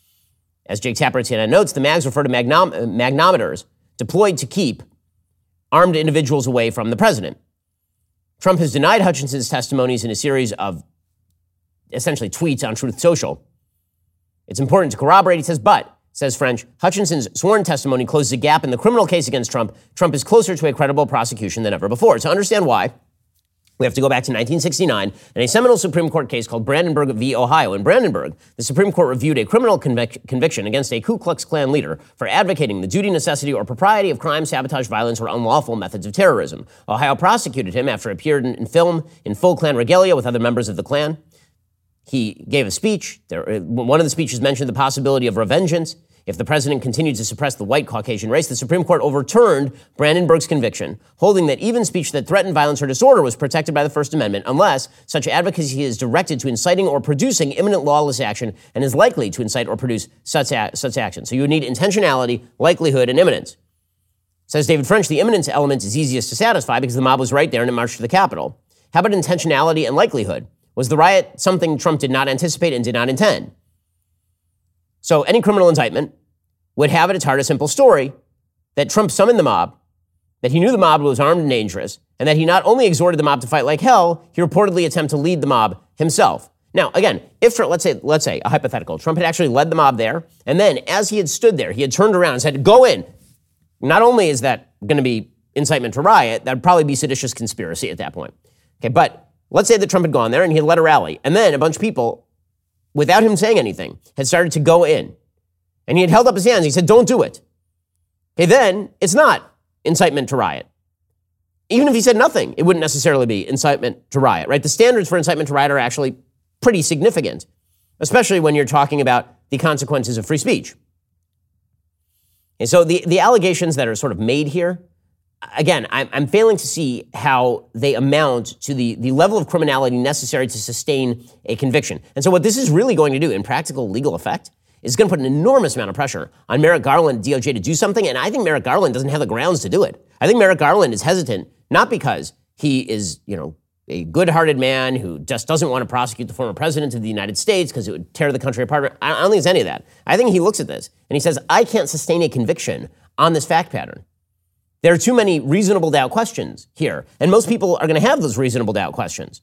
As Jake Tapper at C N N notes, the mags refer to magnom- magnometers deployed to keep armed individuals away from the president. Trump has denied Hutchinson's testimonies in a series of essentially tweets on Truth Social. It's important to corroborate, he says, but, says French, Hutchinson's sworn testimony closes a gap in the criminal case against Trump. Trump is closer to a credible prosecution than ever before. To understand why, we have to go back to nineteen sixty-nine and a seminal Supreme Court case called Brandenburg v. Ohio. In Brandenburg, the Supreme Court reviewed a criminal convic- conviction against a Ku Klux Klan leader for advocating the duty, necessity, or propriety of crime, sabotage, violence, or unlawful methods of terrorism. Ohio prosecuted him after he appeared in, in film in full Klan regalia with other members of the Klan. He gave a speech. There, one of the speeches mentioned the possibility of revengeance if the president continued to suppress the white Caucasian race. The Supreme Court overturned Brandenburg's conviction, holding that even speech that threatened violence or disorder was protected by the First Amendment unless such advocacy is directed to inciting or producing imminent lawless action and is likely to incite or produce such, a- such action. So you would need intentionality, likelihood, and imminence. Says David French, the imminence element is easiest to satisfy because the mob was right there and it marched to the Capitol. How about intentionality and likelihood? Was the riot something Trump did not anticipate and did not intend? So any criminal indictment would have at its heart a simple story that Trump summoned the mob, that he knew the mob was armed and dangerous, and that he not only exhorted the mob to fight like hell, he reportedly attempted to lead the mob himself. Now, again, if, let's say, let's say, a hypothetical, Trump had actually led the mob there, and then as he had stood there, he had turned around and said, go in. Not only is that going to be incitement to riot, that would probably be seditious conspiracy at that point. Okay, but let's say that Trump had gone there and he had led a rally, and then a bunch of people, without him saying anything, had started to go in. And he had held up his hands. He said, don't do it. Okay, then it's not incitement to riot. Even if he said nothing, it wouldn't necessarily be incitement to riot, right? The standards for incitement to riot are actually pretty significant, especially when you're talking about the consequences of free speech. And so the, the allegations that are sort of made here, again, I'm, I'm failing to see how they amount to the, the level of criminality necessary to sustain a conviction. And so what this is really going to do in practical legal effect is going to put an enormous amount of pressure on Merrick Garland and D O J to do something, and I think Merrick Garland doesn't have the grounds to do it. I think Merrick Garland is hesitant, not because he is, you know, a good-hearted man who just doesn't want to prosecute the former president of the United States because it would tear the country apart. I don't think it's any of that. I think he looks at this and he says, I can't sustain a conviction on this fact pattern. There are too many reasonable doubt questions here, and most people are going to have those reasonable doubt questions.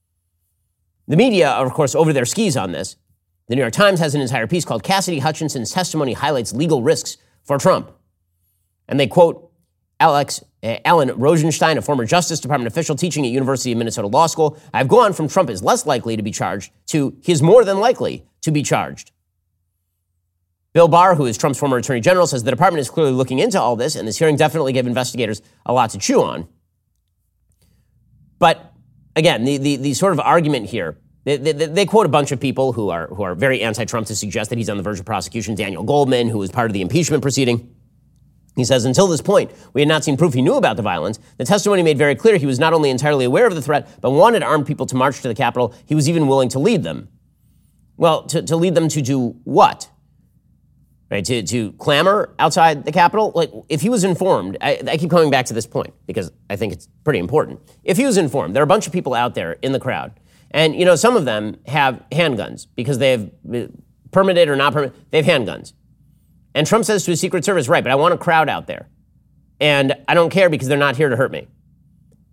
The media are, of course, over their skis on this. The New York Times has an entire piece called Cassidy Hutchinson's Testimony Highlights Legal Risks for Trump. And they quote Alex, uh, Alan Rosenstein, a former Justice Department official teaching at University of Minnesota Law School. I've gone from Trump is less likely to be charged to he is more than likely to be charged. Bill Barr, who is Trump's former attorney general, says the department is clearly looking into all this, and this hearing definitely gave investigators a lot to chew on. But again, the, the, the sort of argument here, They, they, they quote a bunch of people who are who are very anti-Trump to suggest that he's on the verge of prosecution. Daniel Goldman, who was part of the impeachment proceeding. He says, until this point, we had not seen proof he knew about the violence. The testimony made very clear he was not only entirely aware of the threat, but wanted armed people to march to the Capitol. He was even willing to lead them. Well, to, to lead them to do what? Right, to, to clamor outside the Capitol? Like, if he was informed, I, I keep coming back to this point because I think it's pretty important. If he was informed, there are a bunch of people out there in the crowd. And, you know, some of them have handguns because they have permitted or not permitted. They have handguns. And Trump says to his Secret Service, right, but I want a crowd out there. And I don't care because they're not here to hurt me.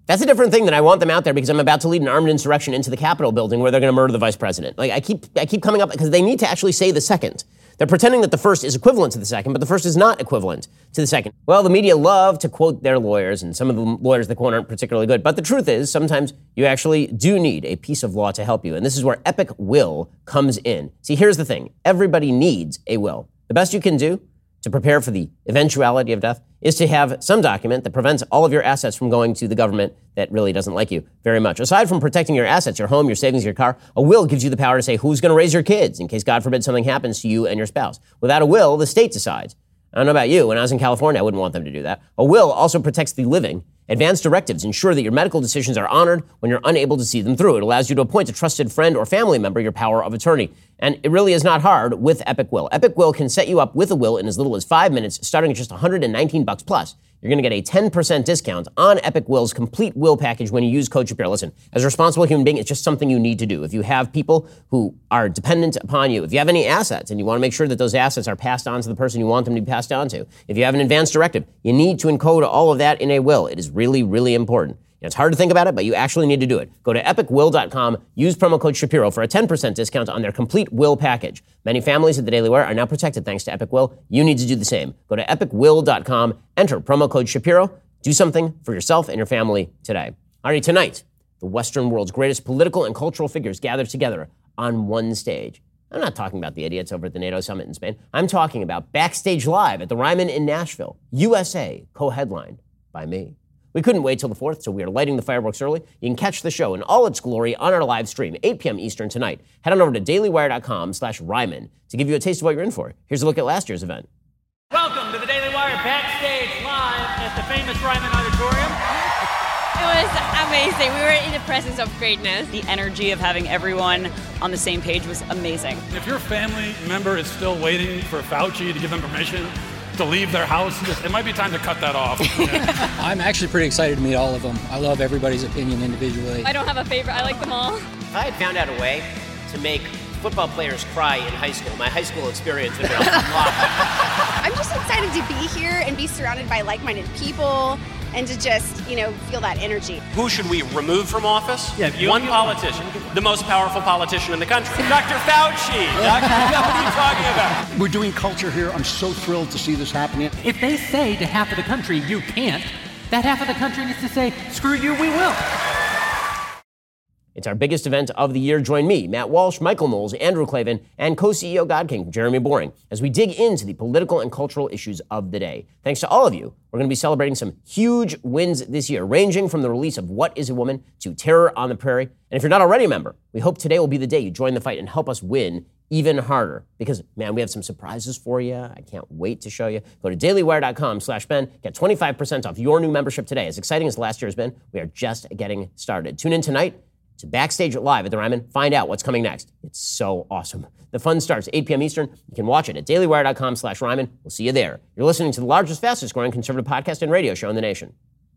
That's a different thing than I want them out there because I'm about to lead an armed insurrection into the Capitol building where they're going to murder the vice president. Like I keep, I keep coming up because they need to actually say the second. They're pretending that the first is equivalent to the second, but the first is not equivalent to the second. Well, the media love to quote their lawyers, and some of the lawyers they quote aren't particularly good. But the truth is, sometimes you actually do need a piece of law to help you. And this is where Epic Will comes in. See, here's the thing. Everybody needs a will. The best you can do to prepare for the eventuality of death is to have some document that prevents all of your assets from going to the government that really doesn't like you very much. Aside from protecting your assets, your home, your savings, your car, a will gives you the power to say who's going to raise your kids in case, God forbid, something happens to you and your spouse. Without a will, the state decides. I don't know about you. When I was in California, I wouldn't want them to do that. A will also protects the living. Advanced directives ensure that your medical decisions are honored when you're unable to see them through. It allows you to appoint a trusted friend or family member your power of attorney. And it really is not hard with Epic Will. Epic Will can set you up with a will in as little as five minutes, starting at just one hundred nineteen bucks plus. You're going to get a ten percent discount on Epic Will's complete will package when you use code Shapiro. Listen, as a responsible human being, it's just something you need to do. If you have people who are dependent upon you, if you have any assets and you want to make sure that those assets are passed on to the person you want them to be passed on to, if you have an advanced directive, you need to encode all of that in a will. It is really, really important. It's hard to think about it, but you actually need to do it. Go to epic will dot com, use promo code Shapiro for a ten percent discount on their complete will package. Many families at the Daily Wire are now protected thanks to Epic Will. You need to do the same. Go to epic will dot com, enter promo code Shapiro, do something for yourself and your family today. All right, tonight, the Western world's greatest political and cultural figures gather together on one stage. I'm not talking about the idiots over at the NATO summit in Spain. I'm talking about Backstage Live at the Ryman in Nashville, U S A, co-headlined by me. We couldn't wait till the fourth, so we are lighting the fireworks early. You can catch the show in all its glory on our live stream, eight p.m. Eastern tonight. Head on over to dailywire dot com slash Ryman to give you a taste of what you're in for. Here's a look at last year's event. Welcome to the Daily Wire Backstage Live at the famous Ryman Auditorium. It was amazing. We were in the presence of greatness. The energy of having everyone on the same page was amazing. If your family member is still waiting for Fauci to give them permission to leave their house, it might be time to cut that off. I'm actually pretty excited to meet all of them. I love everybody's opinion individually. I don't have a favorite. I like them all. I had found out a way to make football players cry in high school. My high school experience would have been a lot better. I'm just excited to be here and be surrounded by like-minded people and to just, you know, feel that energy. Who should we remove from office? Yeah, you, One you, politician, the most powerful politician in the country. Doctor Fauci. Doctor What are you talking about? We're doing culture here. I'm so thrilled to see this happening. If they say to half of the country, you can't, that half of the country needs to say, screw you, we will. It's our biggest event of the year. Join me, Matt Walsh, Michael Knowles, Andrew Klavan, and co-C E O God King, Jeremy Boring, as we dig into the political and cultural issues of the day. Thanks to all of you, we're going to be celebrating some huge wins this year, ranging from the release of What is a Woman to Terror on the Prairie. And if you're not already a member, we hope today will be the day you join the fight and help us win even harder. Because, man, we have some surprises for you. I can't wait to show you. Go to dailywire dot com slash Ben. Get twenty-five percent off your new membership today. As exciting as last year has been, we are just getting started. Tune in tonight to Backstage Live at the Ryman. Find out what's coming next. It's so awesome. The fun starts eight p.m. Eastern. You can watch it at dailywire dot com slash Ryman. We'll see you there. You're listening to the largest, fastest growing conservative podcast and radio show in the nation.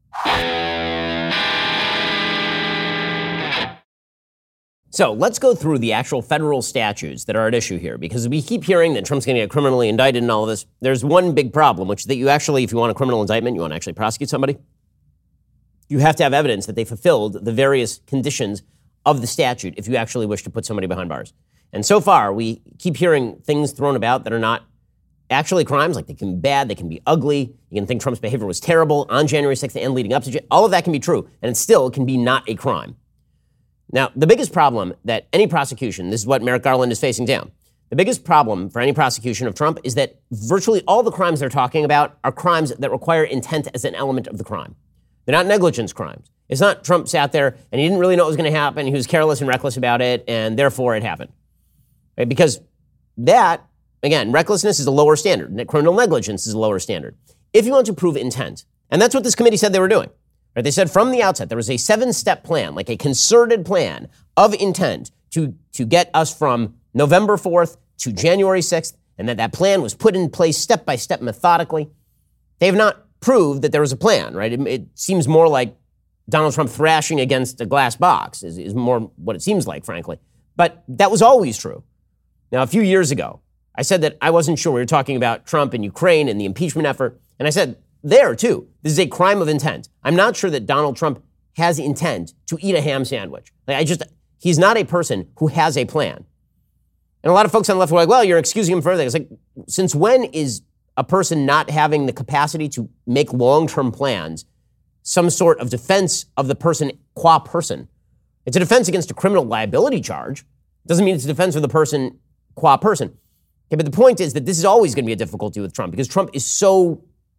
So let's go through the actual federal statutes that are at issue here, because we keep hearing that Trump's going to get criminally indicted and all of this. There's one big problem, which is that you actually, if you want a criminal indictment, you want to actually prosecute somebody, you have to have evidence that they fulfilled the various conditions of the statute if you actually wish to put somebody behind bars. And so far, we keep hearing things thrown about that are not actually crimes. Like, they can be bad, they can be ugly. You can think Trump's behavior was terrible on January sixth and leading up to January. All of that can be true, and it still can be not a crime. Now, the biggest problem that any prosecution, this is what Merrick Garland is facing down, the biggest problem for any prosecution of Trump is that virtually all the crimes they're talking about are crimes that require intent as an element of the crime. They're not negligence crimes. It's not Trump sat there and he didn't really know what was going to happen. He was careless and reckless about it, and therefore it happened. Right? Because that, again, recklessness is a lower standard. Criminal negligence is a lower standard. If you want to prove intent, and that's what this committee said they were doing. Right? They said from the outset there was a seven-step plan, like a concerted plan of intent to, to get us from November fourth to January sixth, and that that plan was put in place step by step methodically. They have not proved that there was a plan, right? It, it seems more like Donald Trump thrashing against a glass box is, is more what it seems like, frankly. But that was always true. Now, a few years ago, I said that I wasn't sure. We were talking about Trump and Ukraine and the impeachment effort. And I said, there, too, this is a crime of intent. I'm not sure that Donald Trump has intent to eat a ham sandwich. Like, I just, he's not a person who has a plan. And a lot of folks on the left were like, well, you're excusing him for everything. It's like, since when is a person not having the capacity to make long-term plans some sort of defense of the person qua person? It's a defense against a criminal liability charge. It doesn't mean it's a defense of the person qua person. Okay, but the point is that this is always going to be a difficulty with Trump because Trump is so,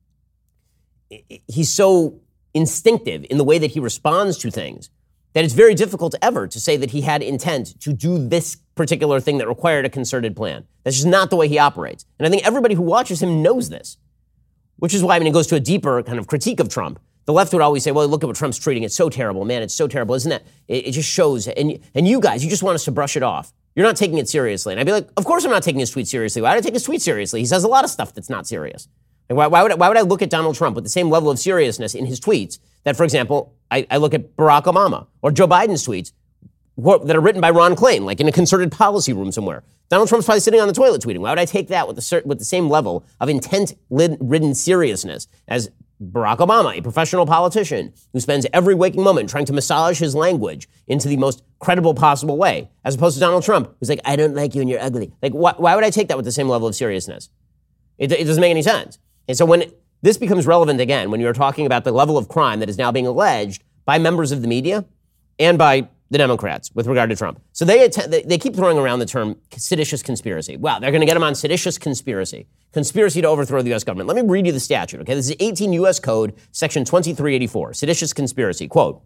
he's so instinctive in the way that he responds to things that it's very difficult ever to say that he had intent to do this particular thing that required a concerted plan. That's just not the way he operates. And I think everybody who watches him knows this, which is why, I mean, it goes to a deeper kind of critique of Trump. The left would always say, well, look at what Trump's treating. It's so terrible. Man, it's so terrible. Isn't that? It, it just shows. And, and you guys, you just want us to brush it off. You're not taking it seriously. And I'd be like, of course I'm not taking his tweet seriously. Why would I take his tweet seriously? He says a lot of stuff that's not serious. Like, why, why, would I, why would I look at Donald Trump with the same level of seriousness in his tweets that, for example, I, I look at Barack Obama or Joe Biden's tweets that are written by Ron Klain, like in a concerted policy room somewhere? Donald Trump's probably sitting on the toilet tweeting. Why would I take that with the, with the same level of intent-ridden seriousness as Barack Obama, a professional politician who spends every waking moment trying to massage his language into the most credible possible way, as opposed to Donald Trump, who's like, I don't like you and you're ugly. Like, wh- why would I take that with the same level of seriousness? It, it doesn't make any sense. And so when this becomes relevant again, when you're talking about the level of crime that is now being alleged by members of the media and by the Democrats with regard to Trump. So they att- they keep throwing around the term seditious conspiracy. Wow, they're going to get him on seditious conspiracy. Conspiracy to overthrow the U S government. Let me read you the statute, okay? This is eighteen U S Code, section twenty-three eighty-four. Seditious conspiracy, quote,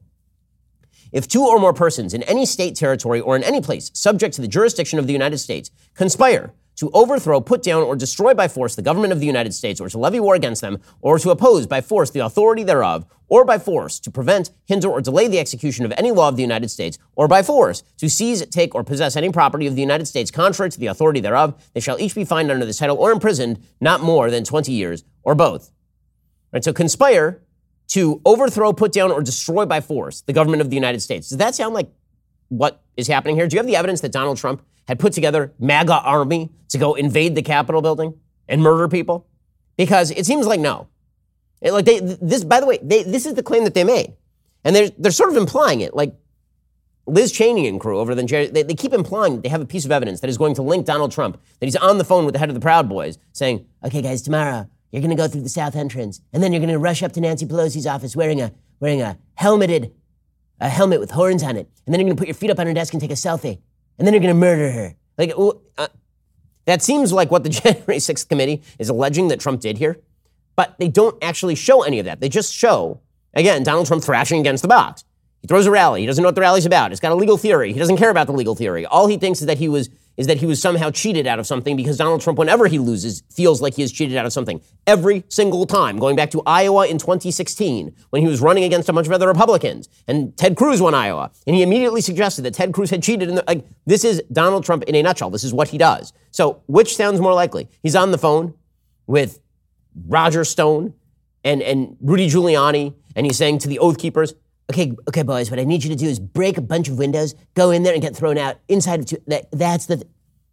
if two or more persons in any state, territory, or in any place subject to the jurisdiction of the United States conspire to overthrow, put down, or destroy by force the government of the United States, or to levy war against them, or to oppose by force the authority thereof, or by force to prevent, hinder, or delay the execution of any law of the United States, or by force to seize, take, or possess any property of the United States contrary to the authority thereof, they shall each be fined under this title or imprisoned not more than twenty years, or both. Right, so conspire to overthrow, put down, or destroy by force the government of the United States. Does that sound like what is happening here? Do you have the evidence that Donald Trump had put together MAGA army to go invade the Capitol building and murder people? Because it seems like no. It, like they, this, by the way, they, this is the claim that they made. And they're, they're sort of implying it, like Liz Cheney and crew over the, they, they keep implying that they have a piece of evidence that is going to link Donald Trump, that he's on the phone with the head of the Proud Boys saying, okay, guys, tomorrow you're going to go through the South entrance and then you're going to rush up to Nancy Pelosi's office wearing a, wearing a helmeted, a helmet with horns on it. And then you're going to put your feet up on her desk and take a selfie. And then you're going to murder her. Like, uh, that seems like what the January sixth committee is alleging that Trump did here. But they don't actually show any of that. They just show, again, Donald Trump thrashing against the box. He throws a rally. He doesn't know what the rally's about. It's got a legal theory. He doesn't care about the legal theory. All he thinks is that he was is that he was somehow cheated out of something because Donald Trump, whenever he loses, feels like he is cheated out of something. Every single time, going back to Iowa in twenty sixteen, when he was running against a bunch of other Republicans, and Ted Cruz won Iowa, and he immediately suggested that Ted Cruz had cheated. In the, like, this is Donald Trump in a nutshell. This is what he does. So which sounds more likely? He's on the phone with Roger Stone and, and Rudy Giuliani, and he's saying to the Oath Keepers, okay, okay, boys, what I need you to do is break a bunch of windows, go in there and get thrown out inside of two. That, that's the... Th-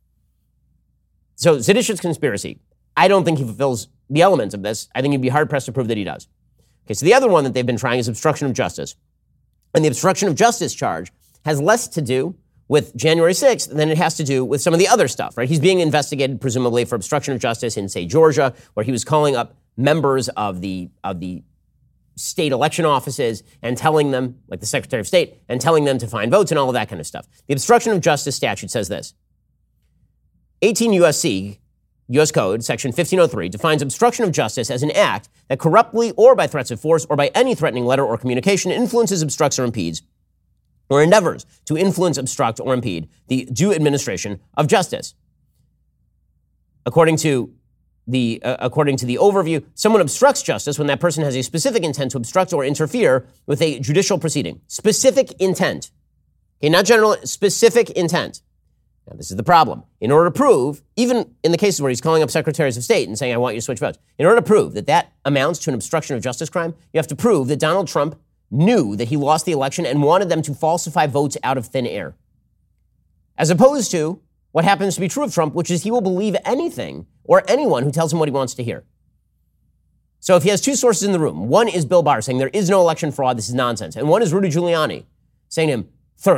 so seditious conspiracy. I don't think he fulfills the elements of this. I think you'd be hard-pressed to prove that he does. Okay, so the other one that they've been trying is obstruction of justice. And the obstruction of justice charge has less to do with January sixth than it has to do with some of the other stuff, right? He's being investigated, presumably, for obstruction of justice in, say, Georgia, where he was calling up members of the of the state election offices and telling them, like the Secretary of State, and telling them to find votes and all of that kind of stuff. The obstruction of justice statute says this. eighteen U S C, U S Code, section fifteen oh three, defines obstruction of justice as an act that corruptly or by threats of force or by any threatening letter or communication influences, obstructs, or impedes, or endeavors to influence, obstruct, or impede the due administration of justice. According to The, uh, according to the overview, someone obstructs justice when that person has a specific intent to obstruct or interfere with a judicial proceeding. Specific intent. Okay, not general, specific intent. Now, this is the problem. In order to prove, even in the cases where he's calling up secretaries of state and saying, I want you to switch votes, in order to prove that that amounts to an obstruction of justice crime, you have to prove that Donald Trump knew that he lost the election and wanted them to falsify votes out of thin air. As opposed to what happens to be true of Trump, which is he will believe anything or anyone who tells him what he wants to hear. So if he has two sources in the room, one is Bill Barr saying there is no election fraud, this is nonsense, and one is Rudy Giuliani saying to him,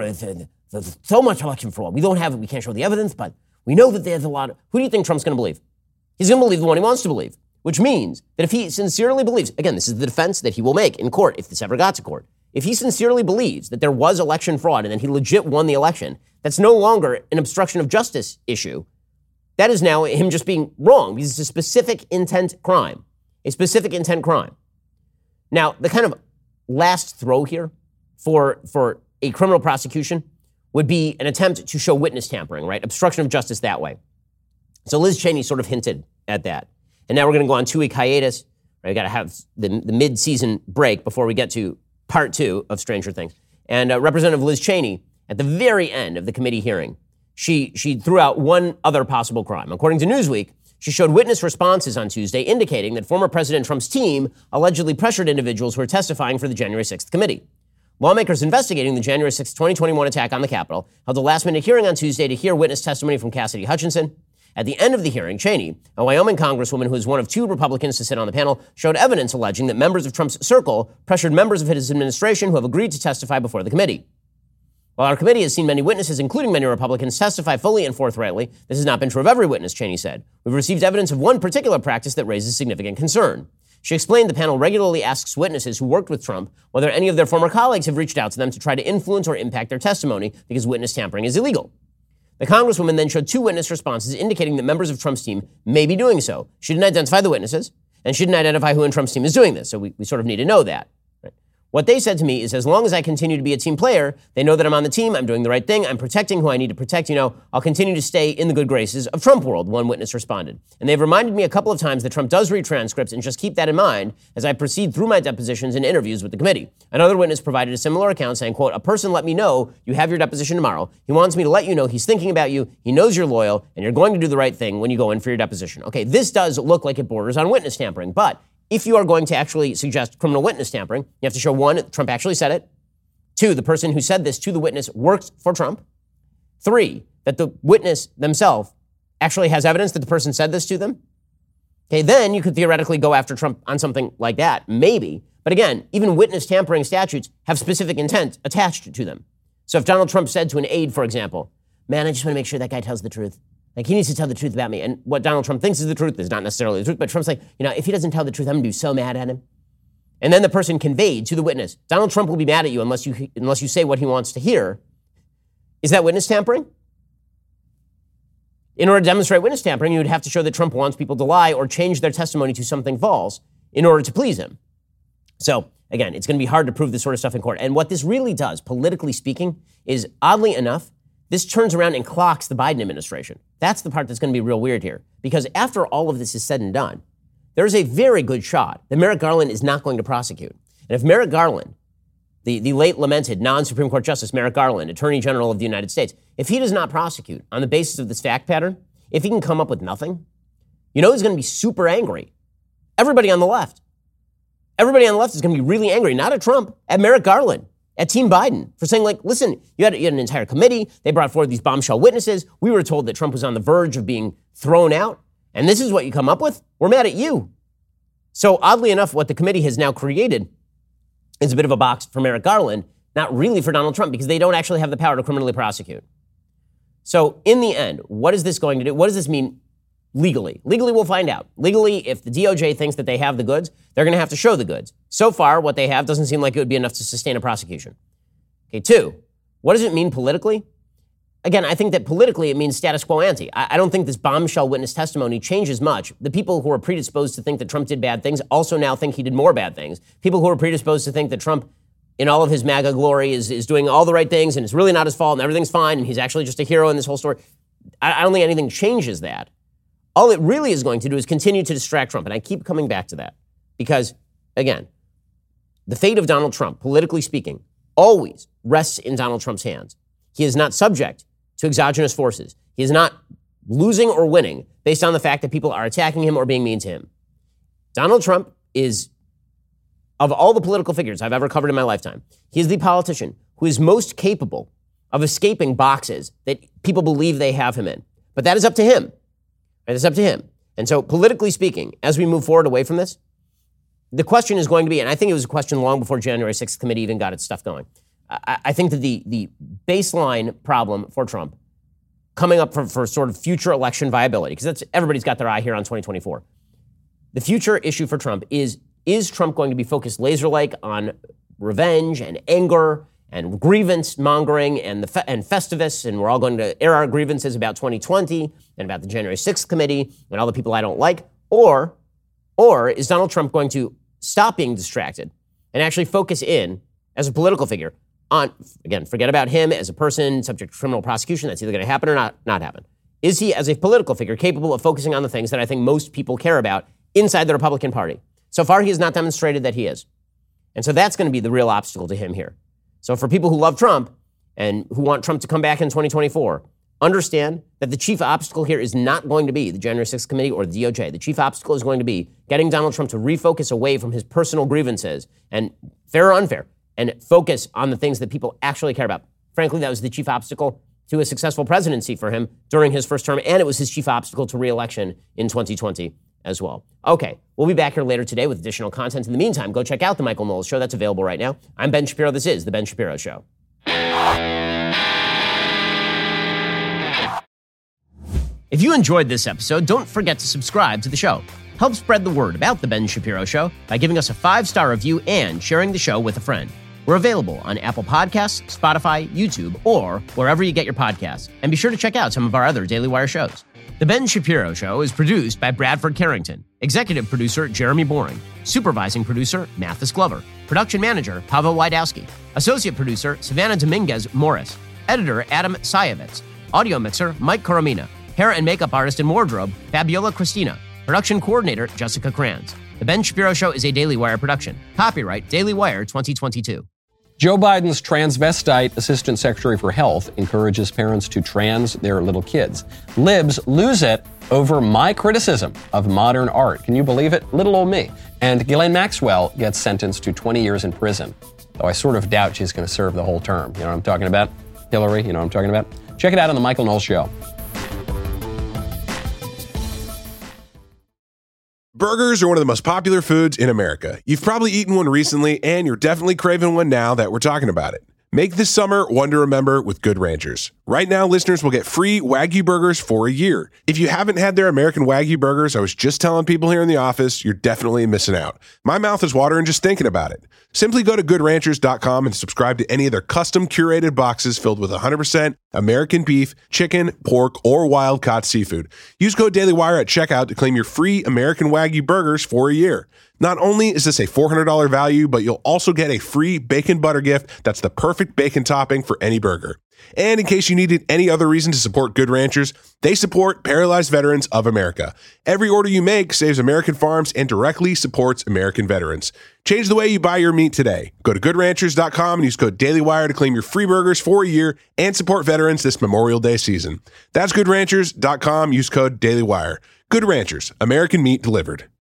there's so much election fraud, we don't have it, we can't show the evidence, but we know that there's a lot of... Who do you think Trump's going to believe? He's going to believe the one he wants to believe, which means that if he sincerely believes, again, this is the defense that he will make in court if this ever got to court, if he sincerely believes that there was election fraud and that he legit won the election, that's no longer an obstruction of justice issue. That is now him just being wrong because it's a specific intent crime. A specific intent crime. Now, the kind of last throw here for, for a criminal prosecution would be an attempt to show witness tampering, right? Obstruction of justice that way. So Liz Cheney sort of hinted at that. And now we're going to go on two-week hiatus. Right? We've got to have the, the mid-season break before we get to part two of Stranger Things. And uh, Representative Liz Cheney, at the very end of the committee hearing, she, she threw out one other possible crime. According to Newsweek, she showed witness responses on Tuesday indicating that former President Trump's team allegedly pressured individuals who were testifying for the January sixth committee. Lawmakers investigating the January sixth, twenty twenty-one attack on the Capitol held a last-minute hearing on Tuesday to hear witness testimony from Cassidy Hutchinson. At the end of the hearing, Cheney, a Wyoming congresswoman who is one of two Republicans to sit on the panel, showed evidence alleging that members of Trump's circle pressured members of his administration who have agreed to testify before the committee. While our committee has seen many witnesses, including many Republicans, testify fully and forthrightly, this has not been true of every witness, Cheney said. We've received evidence of one particular practice that raises significant concern. She explained the panel regularly asks witnesses who worked with Trump whether any of their former colleagues have reached out to them to try to influence or impact their testimony because witness tampering is illegal. The congresswoman then showed two witness responses indicating that members of Trump's team may be doing so. She didn't identify the witnesses, and she didn't identify who in Trump's team is doing this, so we, we sort of need to know that. Right? What they said to me is, as long as I continue to be a team player, they know that I'm on the team, I'm doing the right thing, I'm protecting who I need to protect, you know, I'll continue to stay in the good graces of Trump world, one witness responded. And they've reminded me a couple of times that Trump does read transcripts, and just keep that in mind as I proceed through my depositions and interviews with the committee. Another witness provided a similar account saying, quote, a person let me know you have your deposition tomorrow. He wants me to let you know he's thinking about you, he knows you're loyal, and you're going to do the right thing when you go in for your deposition. Okay, this does look like it borders on witness tampering, but if you are going to actually suggest criminal witness tampering, you have to show, one, Trump actually said it. Two, the person who said this to the witness works for Trump. Three, that the witness themselves actually has evidence that the person said this to them. Okay, then you could theoretically go after Trump on something like that, maybe. But again, even witness tampering statutes have specific intent attached to them. So if Donald Trump said to an aide, for example, man, I just want to make sure that guy tells the truth. Like, he needs to tell the truth about me. And what Donald Trump thinks is the truth is not necessarily the truth, but Trump's like, you know, if he doesn't tell the truth, I'm going to be so mad at him. And then the person conveyed to the witness, Donald Trump will be mad at you unless you unless you say what he wants to hear. Is that witness tampering? In order to demonstrate witness tampering, you would have to show that Trump wants people to lie or change their testimony to something false in order to please him. So, again, it's going to be hard to prove this sort of stuff in court. And what this really does, politically speaking, is, oddly enough, this turns around and clocks the Biden administration. That's the part that's going to be real weird here. Because after all of this is said and done, there's a very good shot that Merrick Garland is not going to prosecute. And if Merrick Garland, the, the late lamented non-Supreme Court Justice Merrick Garland, Attorney General of the United States, if he does not prosecute on the basis of this fact pattern, if he can come up with nothing, you know he's going to be super angry. Everybody on the left. Everybody on the left is going to be really angry, not at Trump, at Merrick Garland, at Team Biden, for saying, like, listen, you had, you had an entire committee. They brought forward these bombshell witnesses. We were told that Trump was on the verge of being thrown out. And this is what you come up with? We're mad at you. So oddly enough, what the committee has now created is a bit of a box for Merrick Garland, not really for Donald Trump, because they don't actually have the power to criminally prosecute. So in the end, what is this going to do? What does this mean legally? Legally, we'll find out. Legally, if the D O J thinks that they have the goods, they're going to have to show the goods. So far, what they have doesn't seem like it would be enough to sustain a prosecution. Okay, two, what does it mean politically? Again, I think that politically it means status quo ante. I, I don't think this bombshell witness testimony changes much. The people who are predisposed to think that Trump did bad things also now think he did more bad things. People who are predisposed to think that Trump, in all of his MAGA glory, is, is doing all the right things and it's really not his fault and everything's fine and he's actually just a hero in this whole story. I, I don't think anything changes that. All it really is going to do is continue to distract Trump. And I keep coming back to that because, again, the fate of Donald Trump, politically speaking, always rests in Donald Trump's hands. He is not subject to exogenous forces. He is not losing or winning based on the fact that people are attacking him or being mean to him. Donald Trump is, of all the political figures I've ever covered in my lifetime, he is the politician who is most capable of escaping boxes that people believe they have him in. But that is up to him. It's up to him. And so politically speaking, as we move forward away from this, the question is going to be, and I think it was a question long before January sixth committee even got its stuff going. I, I think that the, the baseline problem for Trump coming up for, for sort of future election viability, because that's everybody's got their eye here on twenty twenty-four. The future issue for Trump is, is Trump going to be focused laser-like on revenge and anger and grievance mongering and the fe- and Festivus, and we're all going to air our grievances about twenty twenty and about the January sixth committee and all the people I don't like? Or, or is Donald Trump going to stop being distracted and actually focus in as a political figure on, again, forget about him as a person subject to criminal prosecution, that's either going to happen or not, not happen. Is he, as a political figure, capable of focusing on the things that I think most people care about inside the Republican Party? So far, he has not demonstrated that he is. And so that's going to be the real obstacle to him here. So for people who love Trump and who want Trump to come back in twenty twenty-four, understand that the chief obstacle here is not going to be the January sixth committee or the D O J. The chief obstacle is going to be getting Donald Trump to refocus away from his personal grievances, and fair or unfair, and focus on the things that people actually care about. Frankly, that was the chief obstacle to a successful presidency for him during his first term, and it was his chief obstacle to re-election in twenty twenty as well. Okay, we'll be back here later today with additional content. In the meantime, go check out The Michael Knowles Show. That's available right now. I'm Ben Shapiro. This is The Ben Shapiro Show. If you enjoyed this episode, don't forget to subscribe to the show. Help spread the word about The Ben Shapiro Show by giving us a five-star review and sharing the show with a friend. We're available on Apple Podcasts, Spotify, YouTube, or wherever you get your podcasts. And be sure to check out some of our other Daily Wire shows. The Ben Shapiro Show is produced by Bradford Carrington, executive producer Jeremy Boring, supervising producer Mathis Glover, production manager Pavel Wydowski, associate producer Savannah Dominguez Morris, editor Adam Sayevitz, audio mixer Mike Coromina, hair and makeup artist and wardrobe Fabiola Cristina, production coordinator Jessica Kranz. The Ben Shapiro Show is a Daily Wire production. Copyright Daily Wire twenty twenty-two. Joe Biden's transvestite assistant secretary for health encourages parents to trans their little kids. Libs lose it over my criticism of modern art. Can you believe it? Little old me. And Ghislaine Maxwell gets sentenced to twenty years in prison, though I sort of doubt she's going to serve the whole term. You know what I'm talking about? Hillary, you know what I'm talking about? Check it out on The Michael Knowles Show. Burgers are one of the most popular foods in America. You've probably eaten one recently, and you're definitely craving one now that we're talking about it. Make this summer one to remember with Good Ranchers. Right now, listeners will get free Wagyu burgers for a year. If you haven't had their American Wagyu burgers, I was just telling people here in the office, you're definitely missing out. My mouth is watering just thinking about it. Simply go to good ranchers dot com and subscribe to any of their custom curated boxes filled with one hundred percent American beef, chicken, pork, or wild-caught seafood. Use code DailyWire at checkout to claim your free American Wagyu burgers for a year. Not only is this a four hundred dollars value, but you'll also get a free bacon butter gift that's the perfect bacon topping for any burger. And in case you needed any other reason to support Good Ranchers, they support Paralyzed Veterans of America. Every order you make saves American farms and directly supports American veterans. Change the way you buy your meat today. Go to good ranchers dot com and use code DailyWire to claim your free burgers for a year and support veterans this Memorial Day season. That's good ranchers dot com. Use code DailyWire. Good Ranchers, American meat delivered.